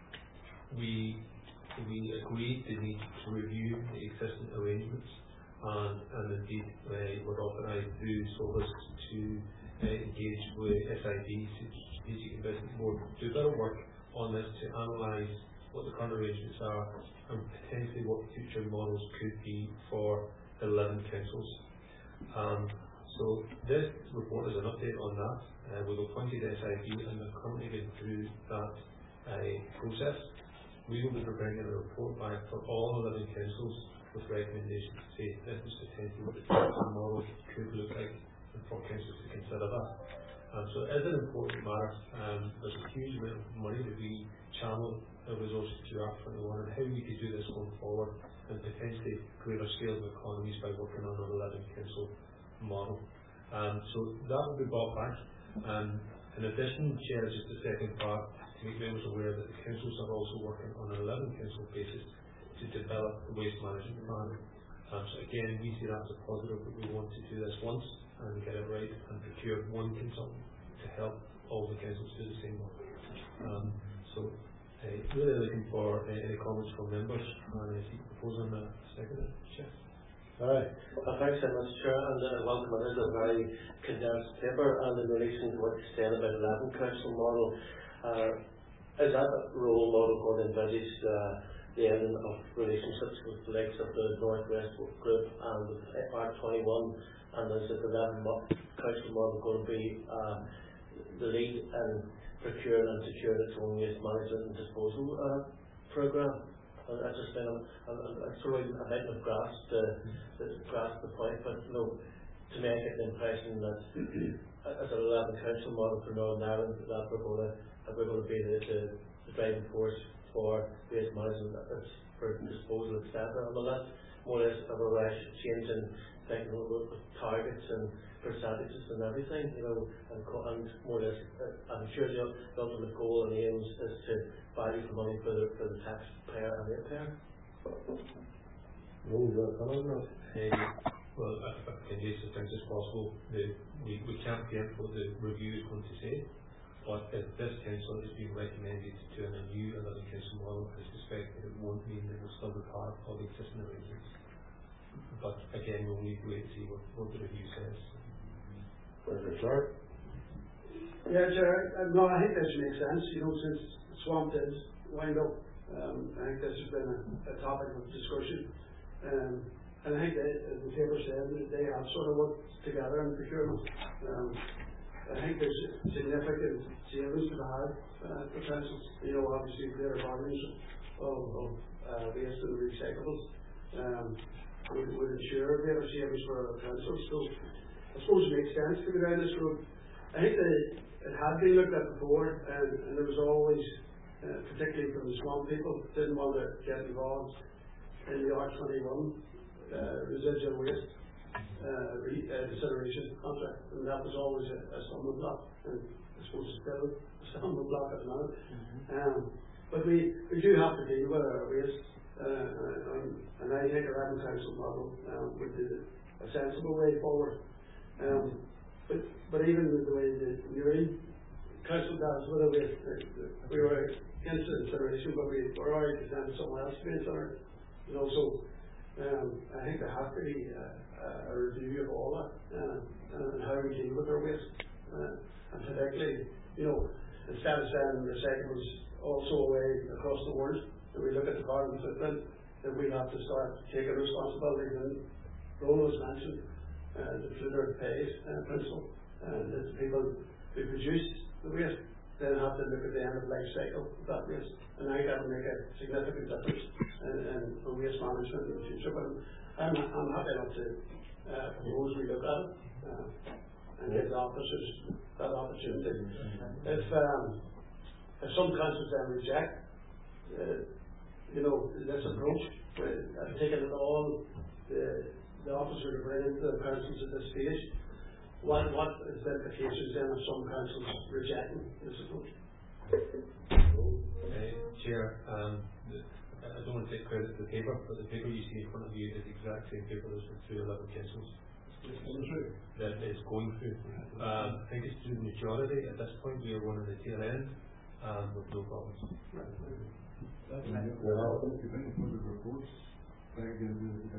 we we agreed the need to review the existing arrangements, and, and indeed uh, were authorised through SOLAS to uh, engage with S I B, Strategic Investment Board, to do better work on this to analyse what the current arrangements are and potentially what future models could be for the eleven councils. Um, so this report is an update on that. Uh, we've appointed S I B and they're currently going through that uh, process. We will be preparing a report back for all eleven councils with recommendations to say this is potentially what the future model could look like, and for councils to consider that. Um, so it is an important matter. Um, there's a huge amount of money that we channel the resources to A R C twenty-one, and how we could do this going forward and potentially greater scale of economies by working on an eleven council model. Um, so that will be brought back. Um, in addition, Chair, just the second part, to make members aware that the councils are also working on an eleven council basis to develop the waste management plan. Um, so again, we see that as a positive, that we want to do this once and get it right and procure one consultant to help all the councils do the same work. Um, so uh, really looking for uh, any comments from members, and I see the proposal on the second, Chair. Alright, well, thanks very much, Chair, and uh, welcome. It is a very condensed paper, and in relation to what you said about the eleven council model, uh, is that role model going to envisage uh, the ending of relationships with the likes of the North West Group and with A R C twenty-one, and is it eleven council model going to be uh, the lead and procure and secure its own waste management and disposal uh, programme. I just think I'm, I'm, I'm sort of, I might have grasped the, the, grasped the point, but you know, to make it the impression that as a eleven council model for Northern Ireland, that we're going to, that we're going to be the, the, the driving force for waste management, that's for disposal, et cetera. Well, that's more or less of a rash change in thinking with targets and percentages and everything, you know, and, and more or less, uh, I'm sure the, the ultimate goal and aims is to value for money for the, for the taxpayer and ratepayer. No, is that coming or not? Well, if I can use as things as possible, the, we, we can't preempt what the review is going to say, but if this council is being recommended to a new eleven council model, I suspect that it won't mean that we'll still be part of the existing arrangements. But again, we'll need to wait and see what, what the review says. Sure. Yeah, Chair, uh, no, I think that should make sense, you know, since Swamp is wind up, um, I think this has been a, a topic of discussion, um, and I think that, as the paper said, they have sort of worked together in procurement. Um, I think there's significant savings to be had, uh, potentials, you know, obviously greater volumes of, of uh, waste and recyclables um, would, would ensure greater savings for our councils. So I suppose it makes sense to go down this road. I think that it had been looked at before, and, and there was always, uh, particularly from the Swamp people, didn't want to get involved in the R twenty-one uh, residual waste uh, re, uh, incineration contract, and that was always a, a stumbling block, and I suppose it's still a stumbling block at the moment. Mm-hmm. um, but we, we do have to deal with our waste, uh, and, and I think our Ireland Council model um, would be a sensible way forward. Um, but, but even the way the Newry Council does, whether we, uh, we were against incineration, but we were already decided somewhere else to be incinerated. You know, so um, I think there has to be uh, a review of all that uh, and how we deal with our waste. Uh, and particularly, you know, instead of sending recyclables also away across the world, that we look at the carbon footprint, that we have to start taking responsibility. And Roland was mentioned Uh, the polluter pays uh, principle, and uh, the people who produce the waste then have to look at the end of life cycle of that waste, and I think that will make a significant difference in, in, in waste management in the future. But I'm, I'm happy enough to uh, propose we look at it uh, and give the officers that opportunity. If um, if some councils then reject, uh, you know, this approach, uh, taking it all. Uh, the officer to bring into the councils at this stage, what what is the implications then of some councils rejecting this approach? Uh, Chair, um, the, I don't want to take credit for the paper, but the paper you see in front of you is the exact same paper that's been through eleven councils. That is going through. Um, I think it's through the majority at this point. We are one of the tail end um, with no problems. Right. That's yeah. Well, the reports. Could you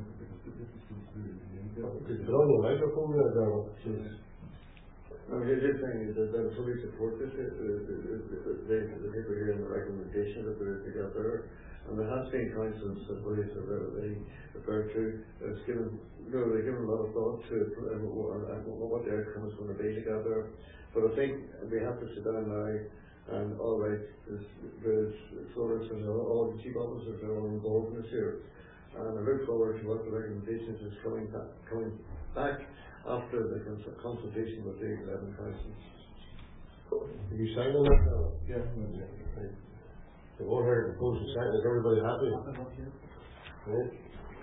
put on the microphone there, Darrell? I mean, the good thing is that I fully support this, the, the, the, the, the people here and the recommendations that they got there. And there has been councils that they referred to, it's given, you know, they've given a lot of thought to it, and what the outcome is going to be together. But I think we have to sit down now and, all right, there's, there's Soros and all the chief officers are all involved in this here. And I look forward to what the recommendations is coming back, coming back after the cons consultation with the eleven councils. Are you signing that? Uh, yeah. Right. The vote here proposed to sign. Is everybody happy? Right.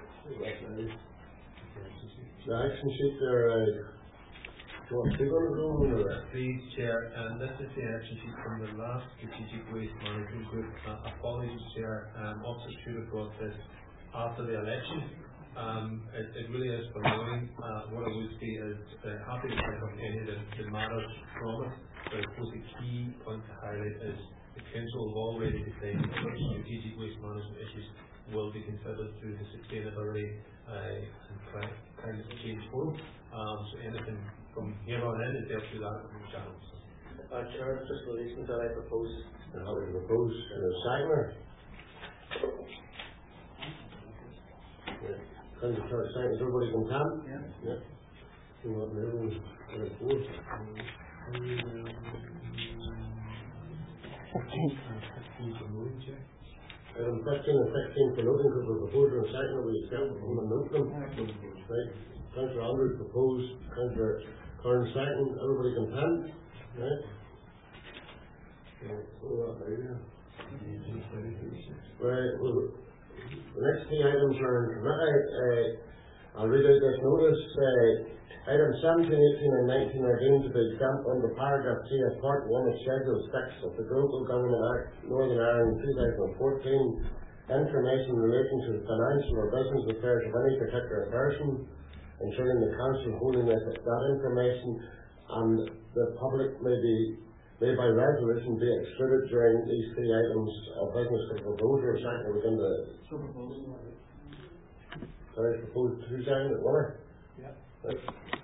The action sheet there, uh, do you want to speak on it, or? Please, Chair, and this is the action sheet from the last strategic waste management group. Uh, apologies, Chair, um, officers should have brought this after the election. Um, it, it really is for knowing. Uh, what I would say is uh, happy to pick up any of the, the matters from it, but I suppose the key point to highlight is the council have already decided that strategic waste management issues will be considered through the sustainability uh, and climate change forum. Um, so anything from here on in is dealt through that channels. Uh, Chair, just the reasons that I propose. I would propose uh, Sagner. Can you try to say everybody can come? Yeah. Yeah. You want to know, uh, four? Item fifteen and sixteen for noting, because we're proposed and second, we accept from the note them. Right, Councillor Andrews proposed, Councillor Kern second, everybody content, right? Right, well, the next three items are in committee. Uh, I'll read out this notice. Uh, item seventeen, eighteen and nineteen are deemed to be exempt under paragraph three of part one of schedule six of the Local Government Act Northern Ireland two thousand fourteen. Information relating to the financial or business affairs of any particular person, ensuring the council holding that, that information and the public may be may by resolution be excluded during these three items of business to propose or second within the So proposing. Can I propose two seconds at one? Yeah. Right.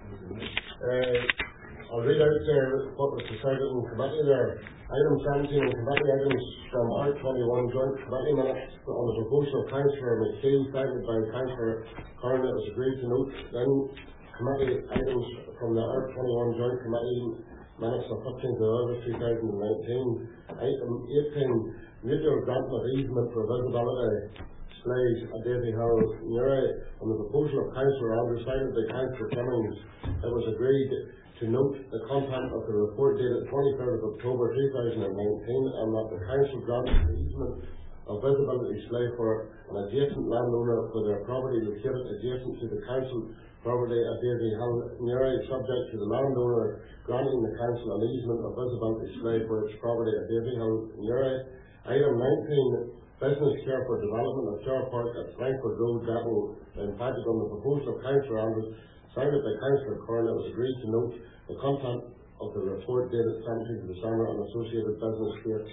Uh, I'll read out there what was decided in committee there. Item seventeen in committee items from R twenty-one joint committee minutes on the proposal of Councillor McKee, seconded by Councillor Kern. It was agreed to note then committee items from the R twenty-one joint committee minutes of fifteenth of August two thousand nineteen. Item eighteen, mutual grant of easement for visibility displays at Davy Hill, Newry, on the proposal of Councillor Andrews, cited by Councillor Cummings. It was agreed to note the content of the report dated twenty-third of October two thousand nineteen, and that the Council granted the easement of visibility display for an adjacent landowner for their property located adjacent to the Council property at Davy Hill, Newry, subject to the landowner granting the Council an easement of visibility display for its property at Davy Hill, Newry. Item nineteen, business care for development of Car Park at Frankfurt Road, Gavin, impacted on the proposal of Councillor Andrews, signed by Councillor Kern. It was agreed to note the content of the report dated seventeenth of December and associated business rates.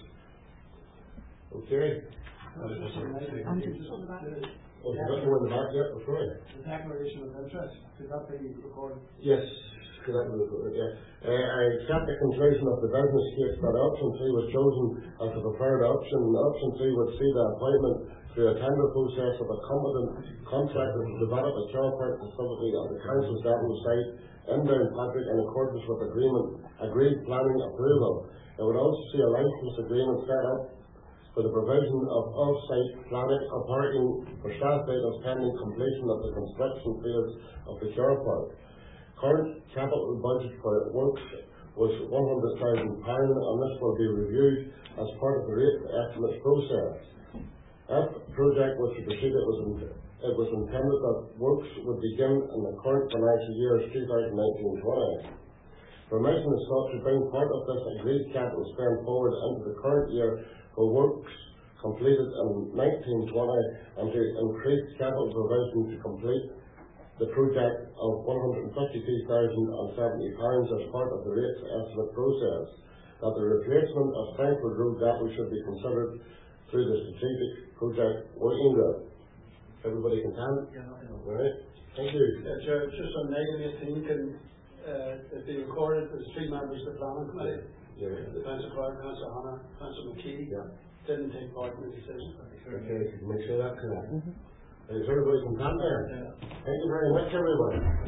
Okay. Uh, just on that, uh, just on the back. Oh, you got more in the back yet? Oh, sorry. The declaration of interest, could that be recorded? Yes, could that be recorded, yeah. Uh, I accept the conclusion of the business case that option three was chosen as the preferred option. Option three would see the appointment through a tender process of a competent contractor to develop a car park facility at the council's depot site in Downpatrick in accordance with agreement agreed planning approval. It would also see a license agreement set up for the provision of off-site planning and parking for staff vehicles pending completion of the construction phase of the car park. Current capital budget for works was one hundred thousand pounds, and this will be reviewed as part of the rate estimate process. As the project was to proceed, it was, in, it was intended that works would begin in the current financial year two thousand nineteen twenty. Permission is sought to bring part of this agreed capital spend forward into the current year for works completed in nineteen twenty and to increase capital provision to complete the project of one hundred fifty-two thousand seventy pounds as part of the rates estimate process. That the replacement of Frankfurt Road Depot should be considered through the strategic project working group. Everybody content? Yeah. Right. Thank you. Uh, Chair, just on item eighteen, can uh, it be recorded as three members of the planning committee? Yeah. Councillor Clark, Councillor Hannah, Councillor McKee, Yeah. didn't take part in the decision. Okay, make sure that's correct. Is everybody content there? Yeah. Thank you very much, everybody.